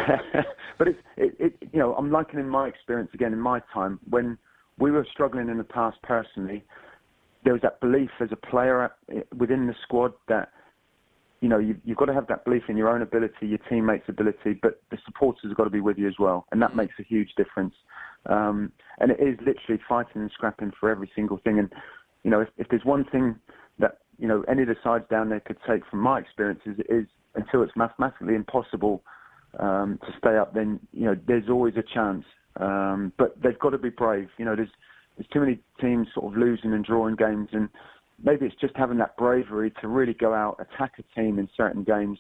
[SPEAKER 14] But you know, I'm likening my experience again in my time when we were struggling in the past. Personally, there was that belief as a player within the squad that, you know, you've got to have that belief in your own ability, your teammates' ability, but the supporters have got to be with you as well, and that makes a huge difference. And it is literally fighting and scrapping for every single thing. And you know, if there's one thing that, you know, any of the sides down there could take from my experiences, it is until it's mathematically impossible to stay up, then, you know, there's always a chance. But they've got to be brave. You know, there's too many teams sort of losing and drawing games, and maybe it's just having that bravery to really go out, attack a team in certain games,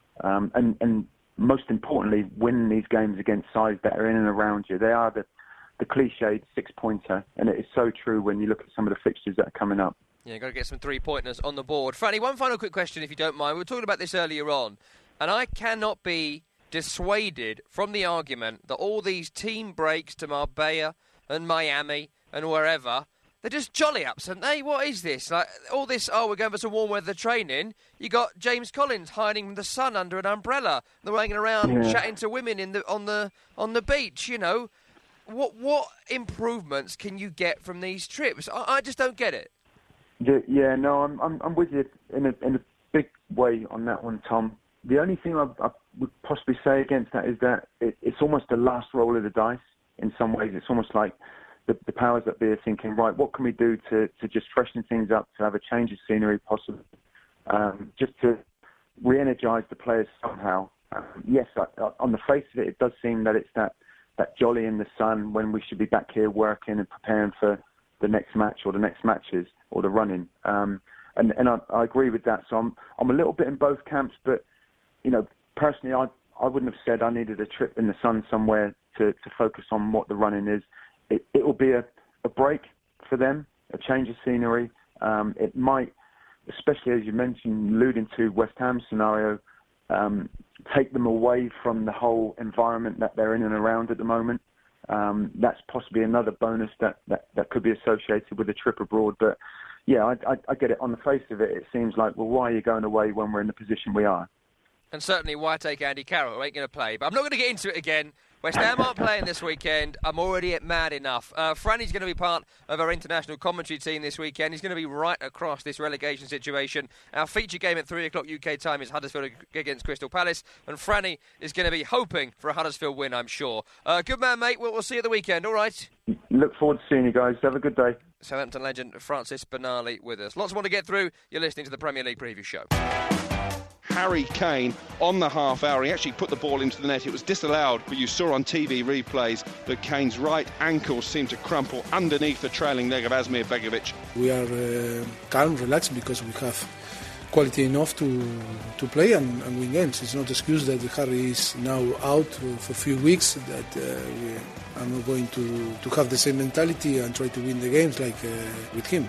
[SPEAKER 14] and most importantly, win these games against sides that are in and around you. They are the cliched six-pointer, and it is so true when you look at some of the fixtures that are coming up.
[SPEAKER 5] Yeah, you've got to get some three-pointers on the board. Franny, one final quick question, if you don't mind. We were talking about this earlier on, and I cannot be dissuaded from the argument that all these team breaks to Marbella and Miami and wherever, they're just jolly-ups, aren't they? What is this? Like all this, we're going for some warm weather training. You got James Collins hiding from the sun under an umbrella. They're hanging around chatting to women on the beach, you know. What improvements can you get from these trips? I just don't get it.
[SPEAKER 14] Yeah, no, I'm with you in a big way on that one, Tom. The only thing I would possibly say against that is that it's almost the last roll of the dice in some ways. It's almost like the powers that be are thinking, right, what can we do to just freshen things up, to have a change of scenery possibly, just to re-energise the players somehow. Yes, on the face of it, it does seem that it's that jolly in the sun when we should be back here working and preparing for the next match or the next matches or the running. And I agree with that. So I'm a little bit in both camps, but, you know, personally, I wouldn't have said I needed a trip in the sun somewhere to focus on what the running is. It will be a break for them, a change of scenery. It might, especially as you mentioned, alluding to West Ham scenario, take them away from the whole environment that they're in and around at the moment. That's possibly another bonus that could be associated with a trip abroad. But yeah, I get it. On the face of it, it seems like, well, why are you going away when we're in the position we are?
[SPEAKER 5] And certainly, why take Andy Carroll? Ain't going to play. But I'm not going to get into it again. West Ham aren't playing this weekend. I'm already at mad enough. Franny's going to be part of our international commentary team this weekend. He's going to be right across this relegation situation. Our feature game at 3 o'clock UK time is Huddersfield against Crystal Palace. And Franny is going to be hoping for a Huddersfield win, I'm sure. Good man, mate. We'll see you at the weekend, all right?
[SPEAKER 14] Look forward to seeing you guys. Have a good day.
[SPEAKER 5] Southampton legend Francis Benali with us. Lots more to get through. You're listening to the Premier League Preview Show.
[SPEAKER 15] Harry Kane on the half hour. He actually put the ball into the net. It was disallowed, but you saw on TV replays that Kane's right ankle seemed to crumple underneath the trailing leg of Asmir Begovic.
[SPEAKER 16] We are calm, relaxed, because we have quality enough to play and win games. It's not an excuse that Harry is now out for a few weeks, that we are not going to have the same mentality and try to win the games like with him.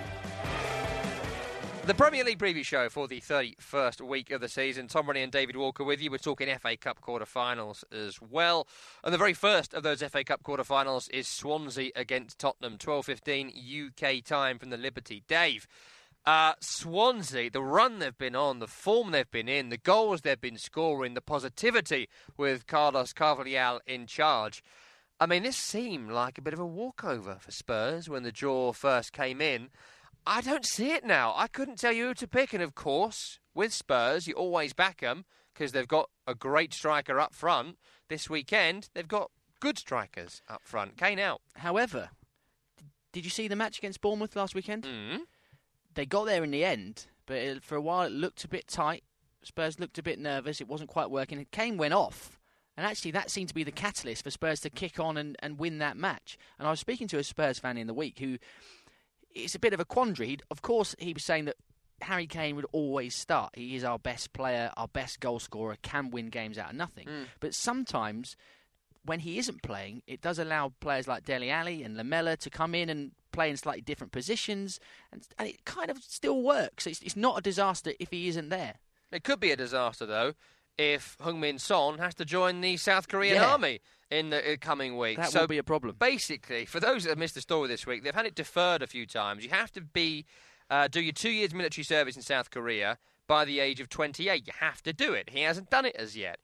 [SPEAKER 5] The Premier League Preview Show for the 31st week of the season. Tom Rennie and David Walker with you. We're talking FA Cup quarter-finals as well. And the very first of those FA Cup quarter-finals is Swansea against Tottenham, 12:15 UK time from the Liberty. Dave, Swansea, the run they've been on, the form they've been in, the goals they've been scoring, the positivity with Carlos Carvalhal in charge. I mean, this seemed like a bit of a walkover for Spurs when the draw first came in. I don't see it now. I couldn't tell you who to pick. And, of course, with Spurs, you always back them because they've got a great striker up front. This weekend, they've got good strikers up front. Kane out.
[SPEAKER 10] However, did you see the match against Bournemouth last weekend? they got there in the end, but for a while it looked a bit tight. Spurs looked a bit nervous. It wasn't quite working. Kane went off. And actually, that seemed to be the catalyst for Spurs to kick on and win that match. And I was speaking to a Spurs fan in the week who, it's a bit of a quandary. Of course, he was saying that Harry Kane would always start. He is our best player, our best goal scorer, can win games out of nothing. But sometimes, when he isn't playing, it does allow players like Dele Alli and Lamela to come in and play in slightly different positions. And it kind of still works. It's not a disaster if he isn't there.
[SPEAKER 5] It could be a disaster, though, if Heung-min Son has to join the South Korean army in the coming week.
[SPEAKER 10] That will be a problem.
[SPEAKER 5] Basically, for those that have missed the story this week, they've had it deferred a few times. You have to do your 2 years military service in South Korea by the age of 28. You have to do it. He hasn't done it as yet.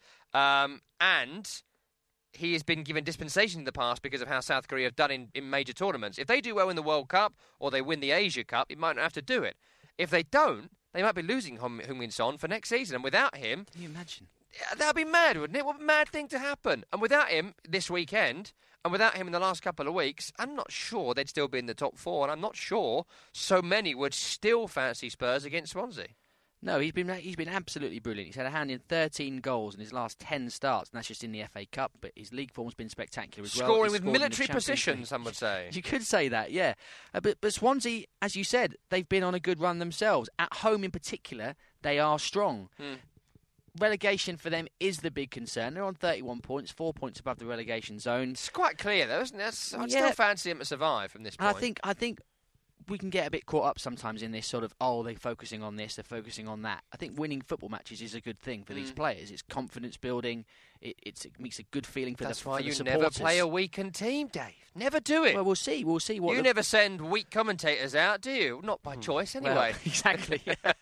[SPEAKER 5] And he has been given dispensation in the past because of how South Korea have done in major tournaments. If they do well in the World Cup or they win the Asia Cup, he might not have to do it. If they don't, they might be losing Heung-min Son for next season. And without him...
[SPEAKER 10] Can you imagine?
[SPEAKER 5] That'd be mad, wouldn't it? What a mad thing to happen. And without him this weekend, and without him in the last couple of weeks, I'm not sure they'd still be in the top four. And I'm not sure so many would still fancy Spurs against Swansea.
[SPEAKER 10] No, he's been absolutely brilliant. He's had a hand in 13 goals in his last 10 starts, and that's just in the FA Cup, but his league form's been spectacular as well.
[SPEAKER 5] Scoring with military precision, some would say.
[SPEAKER 10] You could say that, yeah. But Swansea, as you said, they've been on a good run themselves. At home in particular, they are strong. Relegation for them is the big concern. They're on 31 points, 4 points above the relegation zone.
[SPEAKER 5] It's quite clear, though, isn't it? I'd still fancy them to survive from this point.
[SPEAKER 10] I think we can get a bit caught up sometimes in this sort of, they're focusing on this, they're focusing on that. I think winning football matches is a good thing for these players. It's confidence building. It makes a good feeling for the supporters.
[SPEAKER 5] That's why you never play a weakened team, Dave. Never do it.
[SPEAKER 10] Well, we'll see. We'll see what
[SPEAKER 5] you never send weak commentators out, do you? Not by choice, anyway.
[SPEAKER 10] Well, exactly.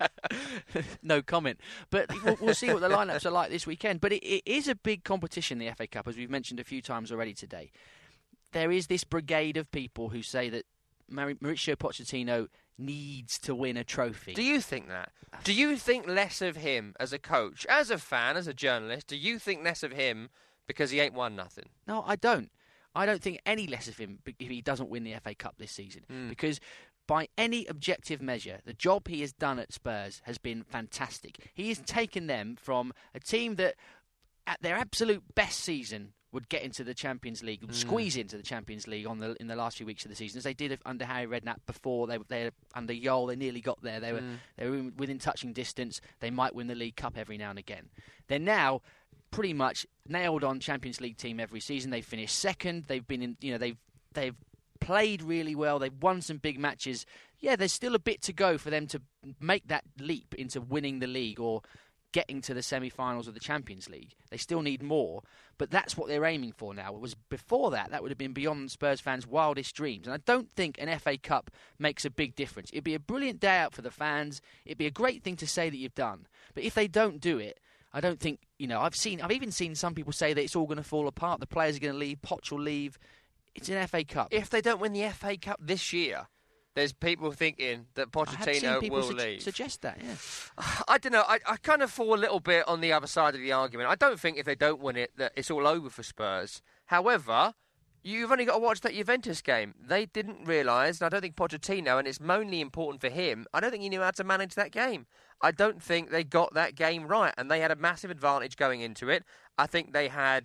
[SPEAKER 10] No comment. But we'll see what the lineups are like this weekend. But it is a big competition, the FA Cup, as we've mentioned a few times already today. There is this brigade of people who say that Mauricio Pochettino needs to win a trophy.
[SPEAKER 5] Do you think that? Do you think less of him as a coach, as a fan, as a journalist? Do you think less of him because he ain't won nothing?
[SPEAKER 10] No, I don't. I don't think any less of him if he doesn't win the FA Cup this season. Because by any objective measure, the job he has done at Spurs has been fantastic. He has taken them from a team that, at their absolute best season, would get into the Champions League, would squeeze into the Champions League in the last few weeks of the season, as they did under Harry Redknapp before. They under Jol, they nearly got there. They were within touching distance. They might win the League Cup every now and again. They're now pretty much nailed on Champions League team every season. They've finished second. They've been in, they've played really well. They've won some big matches. Yeah, there's still a bit to go for them to make that leap into winning the league or getting to the semi-finals of the Champions League. They still need more, but that's what they're aiming for now. It was before that would have been beyond Spurs fans' wildest dreams. And I don't think an FA Cup makes a big difference. It'd be a brilliant day out for the fans. It'd be a great thing to say that you've done. But if they don't do it, I don't think, I've even seen some people say that it's all going to fall apart. The players are going to leave, Poch will leave. It's an FA Cup.
[SPEAKER 5] If they don't win the FA Cup this year, there's people thinking that Pochettino will leave.
[SPEAKER 10] Suggest that, yeah.
[SPEAKER 5] I don't know. I kind of fall a little bit on the other side of the argument. I don't think if they don't win it that it's all over for Spurs. However, you've only got to watch that Juventus game. They didn't realise, and I don't think Pochettino, and it's mainly important for him, I don't think he knew how to manage that game. I don't think they got that game right, and they had a massive advantage going into it. I think they had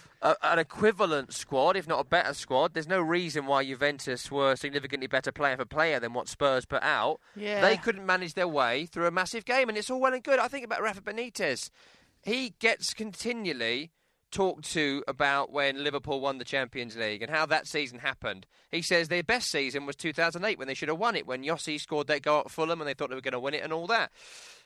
[SPEAKER 5] an equivalent squad, if not a better squad. There's no reason why Juventus were significantly better player for player than what Spurs put out.
[SPEAKER 10] Yeah.
[SPEAKER 5] They couldn't manage their way through a massive game, and it's all well and good. I think about Rafa Benitez. He gets continually talked to about when Liverpool won the Champions League and how that season happened. He says their best season was 2008 when they should have won it, when Yossi scored that goal at Fulham and they thought they were going to win it and all that.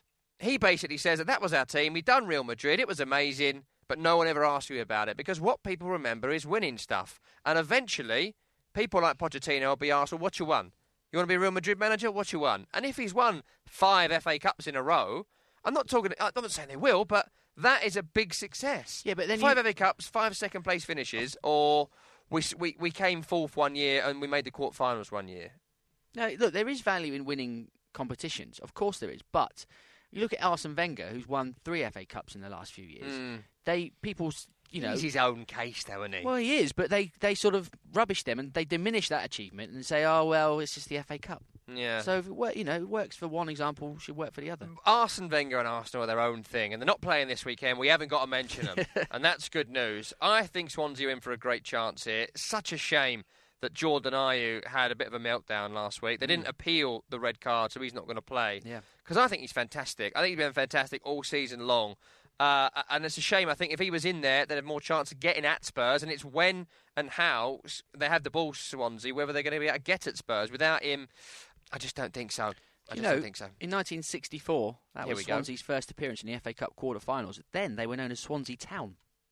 [SPEAKER 5] He basically says that was our team. We'd done Real Madrid. It was amazing. But no one ever asks you about it because what people remember is winning stuff. And eventually, people like Pochettino will be asked, well, what you won? You want to be a Real Madrid manager? What you won? And if he's won 5 FA Cups in a row, I'm not saying they will, but that is a big success.
[SPEAKER 10] Yeah, but then
[SPEAKER 5] 5 FA Cups, 5 second-place finishes, or we came 4th one year and we made the quarterfinals one year.
[SPEAKER 10] No, look, there is value in winning competitions. Of course there is, but you look at Arsene Wenger, who's won 3 FA Cups in the last few years. He's
[SPEAKER 5] his own case, though, isn't he?
[SPEAKER 10] Well, he is, but they sort of rubbish them and they diminish that achievement and say, oh, well, it's just the FA Cup.
[SPEAKER 5] Yeah.
[SPEAKER 10] So if it works for one example, should work for the other.
[SPEAKER 5] Arsene Wenger and Arsenal are their own thing, and they're not playing this weekend. We haven't got to mention them, and that's good news. I think Swansea are in for a great chance here. Such a shame that Jordan Ayew had a bit of a meltdown last week. They didn't appeal the red card, so he's not going to play.
[SPEAKER 10] Yeah.
[SPEAKER 5] Because I think he's fantastic. I think he's been fantastic all season long. And it's a shame. I think if he was in there, they'd have more chance of getting at Spurs. And it's when and how they have the ball, Swansea, whether they're going to be able to get at Spurs. Without him, I just don't think so. I don't think so.
[SPEAKER 10] In 1964, that was Swansea's first appearance in the FA Cup quarter-finals. Then they were known as Swansea Town.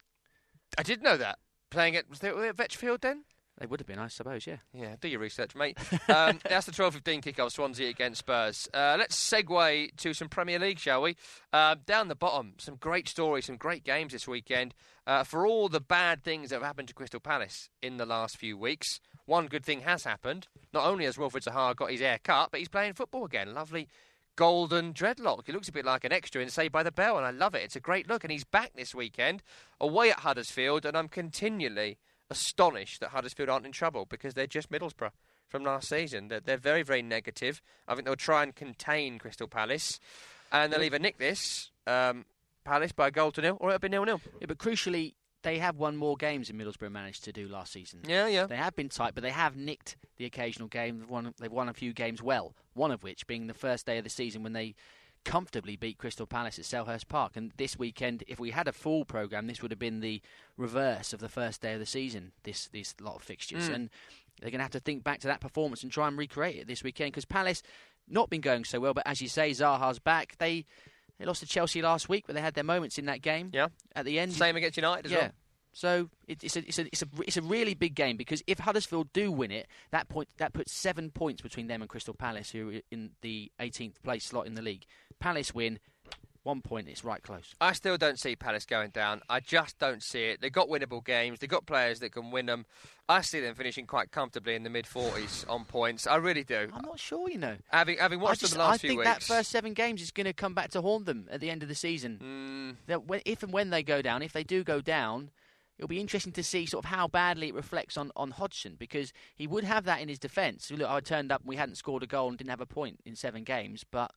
[SPEAKER 5] I did know that. Was they at Vetchfield then?
[SPEAKER 10] They would have been, I suppose, yeah.
[SPEAKER 5] Yeah, do your research, mate. That's the 12:15 kick-off, Swansea against Spurs. Let's segue to some Premier League, shall we? Down the bottom, some great stories, some great games this weekend. For all the bad things that have happened to Crystal Palace in the last few weeks, one good thing has happened. Not only has Wilfried Zaha got his hair cut, but he's playing football again. Lovely golden dreadlock. He looks a bit like an extra in Saved by the Bell, and I love it. It's a great look, and he's back this weekend, away at Huddersfield, and I'm continually astonished that Huddersfield aren't in trouble because they're just Middlesbrough from last season. They're very, very negative. I think they'll try and contain Crystal Palace, and they'll either nick this Palace by a goal to 0, or it'll be 0-0.
[SPEAKER 10] Yeah, but crucially, they have won more games than Middlesbrough managed to do last season.
[SPEAKER 5] Yeah.
[SPEAKER 10] They have been tight, but they have nicked the occasional game. They've won a few games well, one of which being the first day of the season when they comfortably beat Crystal Palace at Selhurst Park. And this weekend, if we had a full programme, this would have been the reverse of the first day of the season, this lot of fixtures. And they're going to have to think back to that performance and try and recreate it this weekend, because Palace not been going so well, but as you say, Zaha's back. They lost to Chelsea last week, but they had their moments in that game.
[SPEAKER 5] Yeah.
[SPEAKER 10] At the end.
[SPEAKER 5] Same against United as well.
[SPEAKER 10] So it's a really big game, because if Huddersfield do win it, that puts 7 points between them and Crystal Palace, who are in the 18th place slot in the league. Palace win, 1 point, it's right close.
[SPEAKER 5] I still don't see Palace going down. I just don't see it. They've got winnable games. They've got players that can win them. I see them finishing quite comfortably in the mid-40s on points. I really do.
[SPEAKER 10] I'm not sure,
[SPEAKER 5] Having watched them the last few weeks.
[SPEAKER 10] I think that first 7 games is going to come back to haunt them at the end of the season. If and when they go down, if they do go down, it'll be interesting to see sort of how badly it reflects on Hodgson, because he would have that in his defence. Look, I turned up and we hadn't scored a goal and didn't have a point in 7 games, but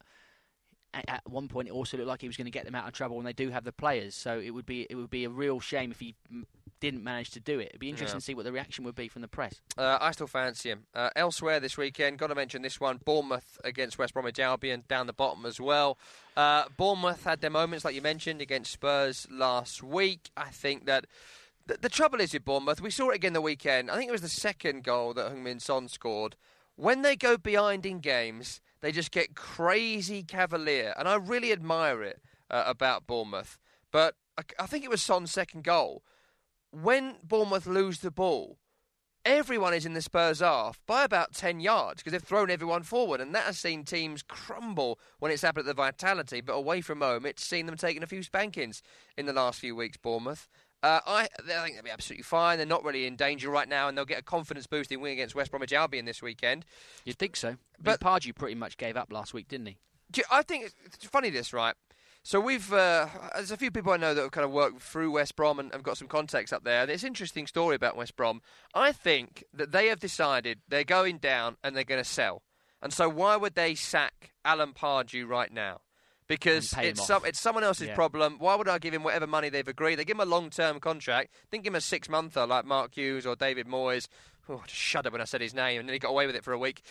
[SPEAKER 10] at one point it also looked like he was going to get them out of trouble, and they do have the players. So it would be a real shame if he didn't manage to do it. It'd be interesting to see what the reaction would be from the press.
[SPEAKER 5] I still fancy him. Elsewhere this weekend, got to mention this one, Bournemouth against West Bromwich Albion, down the bottom as well. Bournemouth had their moments, like you mentioned, against Spurs last week. I think that the trouble is with Bournemouth, we saw it again the weekend. I think it was the second goal that Heung-min Son scored. When they go behind in games, they just get crazy cavalier, and I really admire it about Bournemouth. But I think it was Son's second goal. When Bournemouth lose the ball, everyone is in the Spurs half by about 10 yards because they've thrown everyone forward, and that has seen teams crumble when it's happened at the Vitality, but away from home, it's seen them taking a few spankings in the last few weeks, Bournemouth. I think they'll be absolutely fine. They're not really in danger right now, and they'll get a confidence-boosting win against West Bromwich Albion this weekend.
[SPEAKER 10] You'd think so. But Pardew pretty much gave up last week, didn't he?
[SPEAKER 5] I think it's funny this, right? So there's a few people I know that have kind of worked through West Brom and have got some contacts up there. There's an interesting story about West Brom. I think that they have decided they're going down and they're going to sell. And so why would they sack Alan Pardew right now? Because it's someone else's problem. Why would I give him whatever money they've agreed? They give him a long-term contract. Didn't give him a 6-monther like Mark Hughes or David Moyes. Oh, I just shuddered when I said his name, and then he got away with it for a week.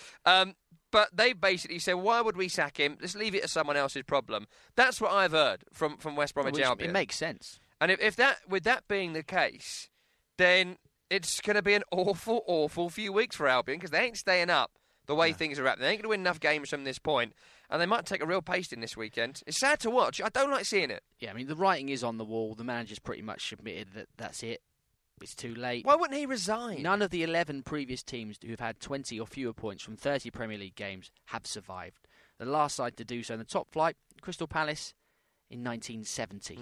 [SPEAKER 5] But they basically said, why would we sack him? Let's leave it to someone else's problem. That's what I've heard from West Bromwich Albion.
[SPEAKER 10] It makes sense.
[SPEAKER 5] And with that being the case, then it's going to be an awful, awful few weeks for Albion, because they ain't staying up the way things are happening. They ain't going to win enough games from this point, and they might take a real pasting this weekend. It's sad to watch. I don't like seeing it.
[SPEAKER 10] Yeah, I mean, the writing is on the wall. The manager's pretty much admitted that that's it. It's too late.
[SPEAKER 5] Why wouldn't he resign?
[SPEAKER 10] None of the 11 previous teams who've had 20 or fewer points from 30 Premier League games have survived. The last side to do so in the top flight, Crystal Palace, in 1970.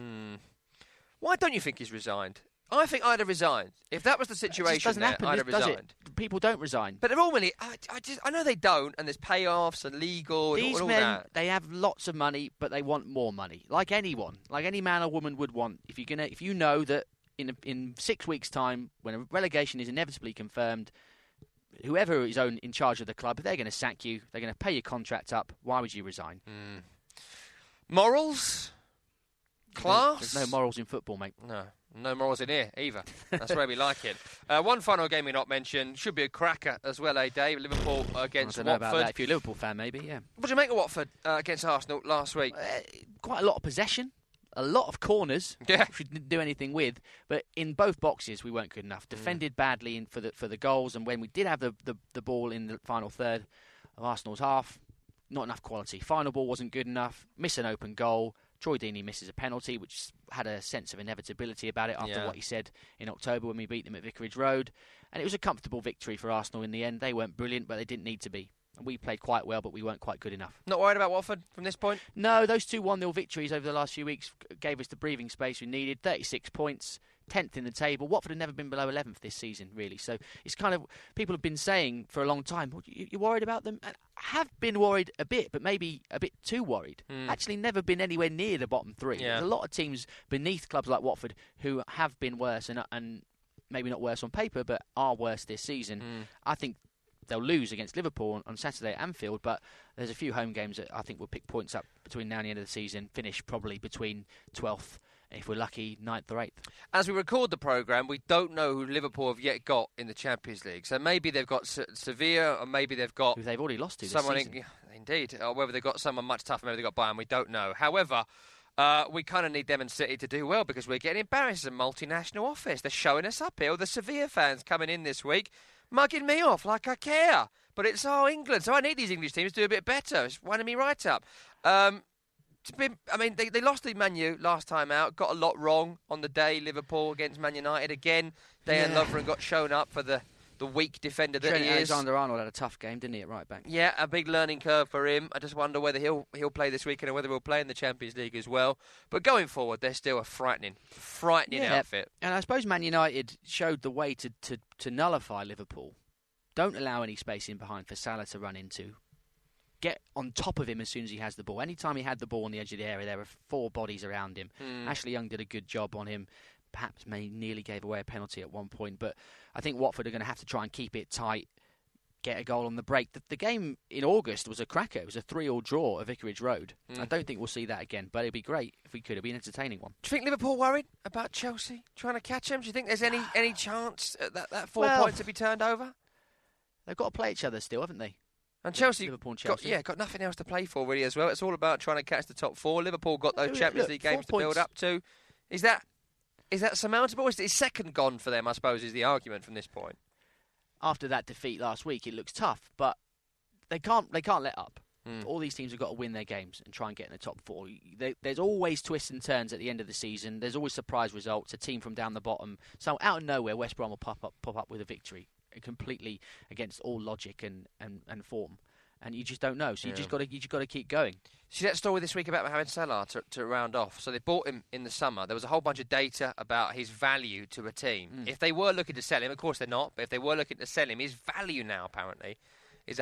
[SPEAKER 5] Why don't you think he's resigned? I think I'd have resigned. If that was the situation there, I'd have resigned.
[SPEAKER 10] People don't resign.
[SPEAKER 5] But they're all really... I know they don't, and there's payoffs and legal and
[SPEAKER 10] These
[SPEAKER 5] all
[SPEAKER 10] men,
[SPEAKER 5] that.
[SPEAKER 10] They have lots of money, but they want more money. Like anyone. Like any man or woman would want. If you know that in 6 weeks' time, when a relegation is inevitably confirmed, whoever is in charge of the club, if they're going to sack you, they're going to pay your contract up, why would you resign?
[SPEAKER 5] Morals? Class?
[SPEAKER 10] There's no morals in football, mate.
[SPEAKER 5] No morals in here either. That's where we like it. One final game we not mentioned. Should be a cracker as well, Dave? Liverpool against
[SPEAKER 10] I don't know
[SPEAKER 5] Watford.
[SPEAKER 10] about that. If you're a Liverpool fan, maybe, yeah.
[SPEAKER 5] What did you make of Watford against Arsenal last week?
[SPEAKER 10] Quite a lot of possession. A lot of corners, which we didn't do anything with. But in both boxes, we weren't good enough. Defended badly for the goals. And when we did have the ball in the final third of Arsenal's half, not enough quality. Final ball wasn't good enough. Miss an open goal. Troy Deeney misses a penalty, which had a sense of inevitability about it after what he said in October when we beat them at Vicarage Road. And it was a comfortable victory for Arsenal in the end. They weren't brilliant, but they didn't need to be. And we played quite well, but we weren't quite good enough.
[SPEAKER 5] Not worried about Watford from this point?
[SPEAKER 10] No, those two 1-0 victories over the last few weeks gave us the breathing space we needed. 36 points, 10th in the table. Watford had never been below 11th this season, really. So it's kind of, people have been saying for a long time, you're worried about them? And I have been worried a bit, but maybe a bit too worried. Actually never been anywhere near the bottom three. There's a lot of teams beneath clubs like Watford who have been worse, and maybe not worse on paper, but are worse this season. I think they'll lose against Liverpool on Saturday at Anfield, but there's a few home games that I think will pick points up between now and the end of the season, finish probably between 12th, if we're lucky, 9th or 8th. As
[SPEAKER 5] we record the programme, we don't know who Liverpool have yet got in the Champions League. So maybe they've got Sevilla, or maybe they've got...
[SPEAKER 10] who they've already lost to
[SPEAKER 5] someone
[SPEAKER 10] this season.
[SPEAKER 5] Indeed. Or whether they've got someone much tougher, maybe they've got Bayern, we don't know. However, we kind of need them and City to do well because we're getting embarrassed as a multinational office. They're showing us up here. The Sevilla fans coming in this week, mugging me off like I care. But it's England, so I need these English teams to do a bit better. It's winding me right up. They lost to Man U last time out, got a lot wrong on the day. Liverpool against Man United again. Dejan Lovren got shown up for the weak defender that he is.
[SPEAKER 10] Alexander-Arnold had a tough game, didn't he, at right back?
[SPEAKER 5] Yeah, a big learning curve for him. I just wonder whether he'll play this weekend and whether he'll play in the Champions League as well. But going forward, they're still a frightening outfit.
[SPEAKER 10] And I suppose Man United showed the way to nullify Liverpool. Don't allow any space in behind for Salah to run into. Get on top of him as soon as he has the ball. Anytime he had the ball on the edge of the area, there were 4 bodies around him. Ashley Young did a good job on him. Perhaps nearly gave away a penalty at one point. But I think Watford are going to have to try and keep it tight, get a goal on the break. The game in August was a cracker. It was a 3-3 draw at Vicarage Road. I don't think we'll see that again, but it'd be great if we could. It'd be an entertaining one.
[SPEAKER 5] Do you think Liverpool worried about Chelsea trying to catch them? Do you think there's any chance that 4 points to be turned over?
[SPEAKER 10] They've got to play each other still, haven't they?
[SPEAKER 5] And Chelsea,
[SPEAKER 10] Liverpool and Chelsea.
[SPEAKER 5] got nothing else to play for really as well. It's all about trying to catch the top 4. Liverpool got those Champions League games to build up to. Is that surmountable? Is second gone for them, I suppose, is the argument from this point?
[SPEAKER 10] After that defeat last week, it looks tough, but they can't let up. All these teams have got to win their games and try and get in the top 4. There's always twists and turns at the end of the season. There's always surprise results. A team from down the bottom. So out of nowhere, West Brom will pop up with a victory, completely against all logic and form. And you just don't know. So you just got to keep going.
[SPEAKER 5] See that story this week about Mohamed Salah to round off. So they bought him in the summer. There was a whole bunch of data about his value to a team. If they were looking to sell him, of course they're not, but if they were looking to sell him, his value now apparently is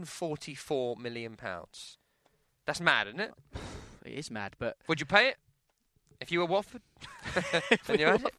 [SPEAKER 5] £144 million. That's mad, isn't it?
[SPEAKER 10] It is mad, but...
[SPEAKER 5] Would you pay it? If you were Watford?
[SPEAKER 10] I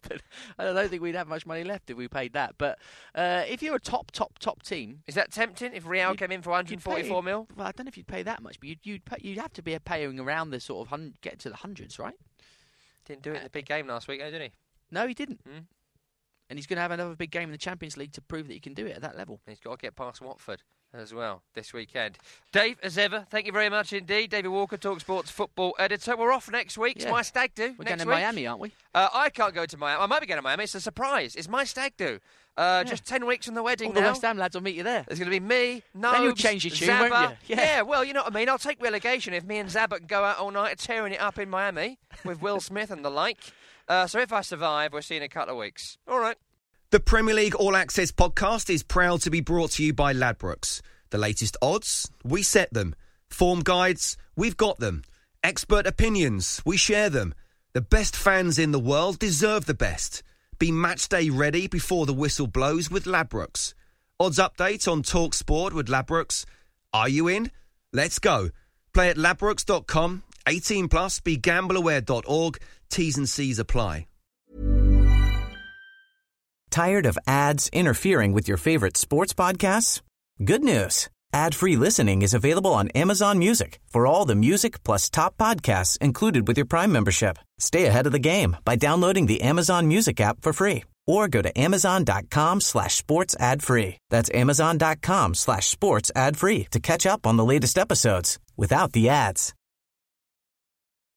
[SPEAKER 10] don't think we'd have much money left if we paid that. But if you're a top team...
[SPEAKER 5] Is that tempting? If Real came in for 144 mil?
[SPEAKER 10] Well, I don't know if you'd pay that much, but you'd have to be paying around the sort of... get to the hundreds, right?
[SPEAKER 5] Didn't do it in the big game last week, did he?
[SPEAKER 10] No, he didn't. And he's going to have another big game in the Champions League to prove that he can do it at that level.
[SPEAKER 5] He's got to get past Watford as well this weekend. Dave, as ever, thank you very much indeed. David Walker, TalkSport's football editor. We're off next week. It's my stag do.
[SPEAKER 10] We're going to Miami, aren't we?
[SPEAKER 5] I can't go to Miami. I might be going to Miami. It's a surprise. It's my stag do. Just 10 weeks from the wedding now.
[SPEAKER 10] All the West Ham lads will meet you there.
[SPEAKER 5] There's going to be me, Nobes,
[SPEAKER 10] then you'll change your tune,
[SPEAKER 5] Zabba.
[SPEAKER 10] won't you?
[SPEAKER 5] Yeah, well, you know what I mean. I'll take relegation if me and Zabba can go out all night tearing it up in Miami with Will Smith and the like. So if I survive, we'll see you in a couple of weeks. All right.
[SPEAKER 4] The Premier League All Access podcast is proud to be brought to you by Ladbrokes. The latest odds, we set them. Form guides, we've got them. Expert opinions, we share them. The best fans in the world deserve the best. Be match day ready before the whistle blows with Ladbrokes. Odds update on TalkSport with Ladbrokes. Are you in? Let's go. Play at ladbrokes.com. 18 plus, begambleaware.org. T's and C's apply.
[SPEAKER 17] Tired of ads interfering with your favorite sports podcasts? Good news. Ad-free listening is available on Amazon Music for all the music plus top podcasts included with your Prime membership. Stay ahead of the game by downloading the Amazon Music app for free or go to amazon.com/sports ad free. That's amazon.com/sports ad free to catch up on the latest episodes without the ads.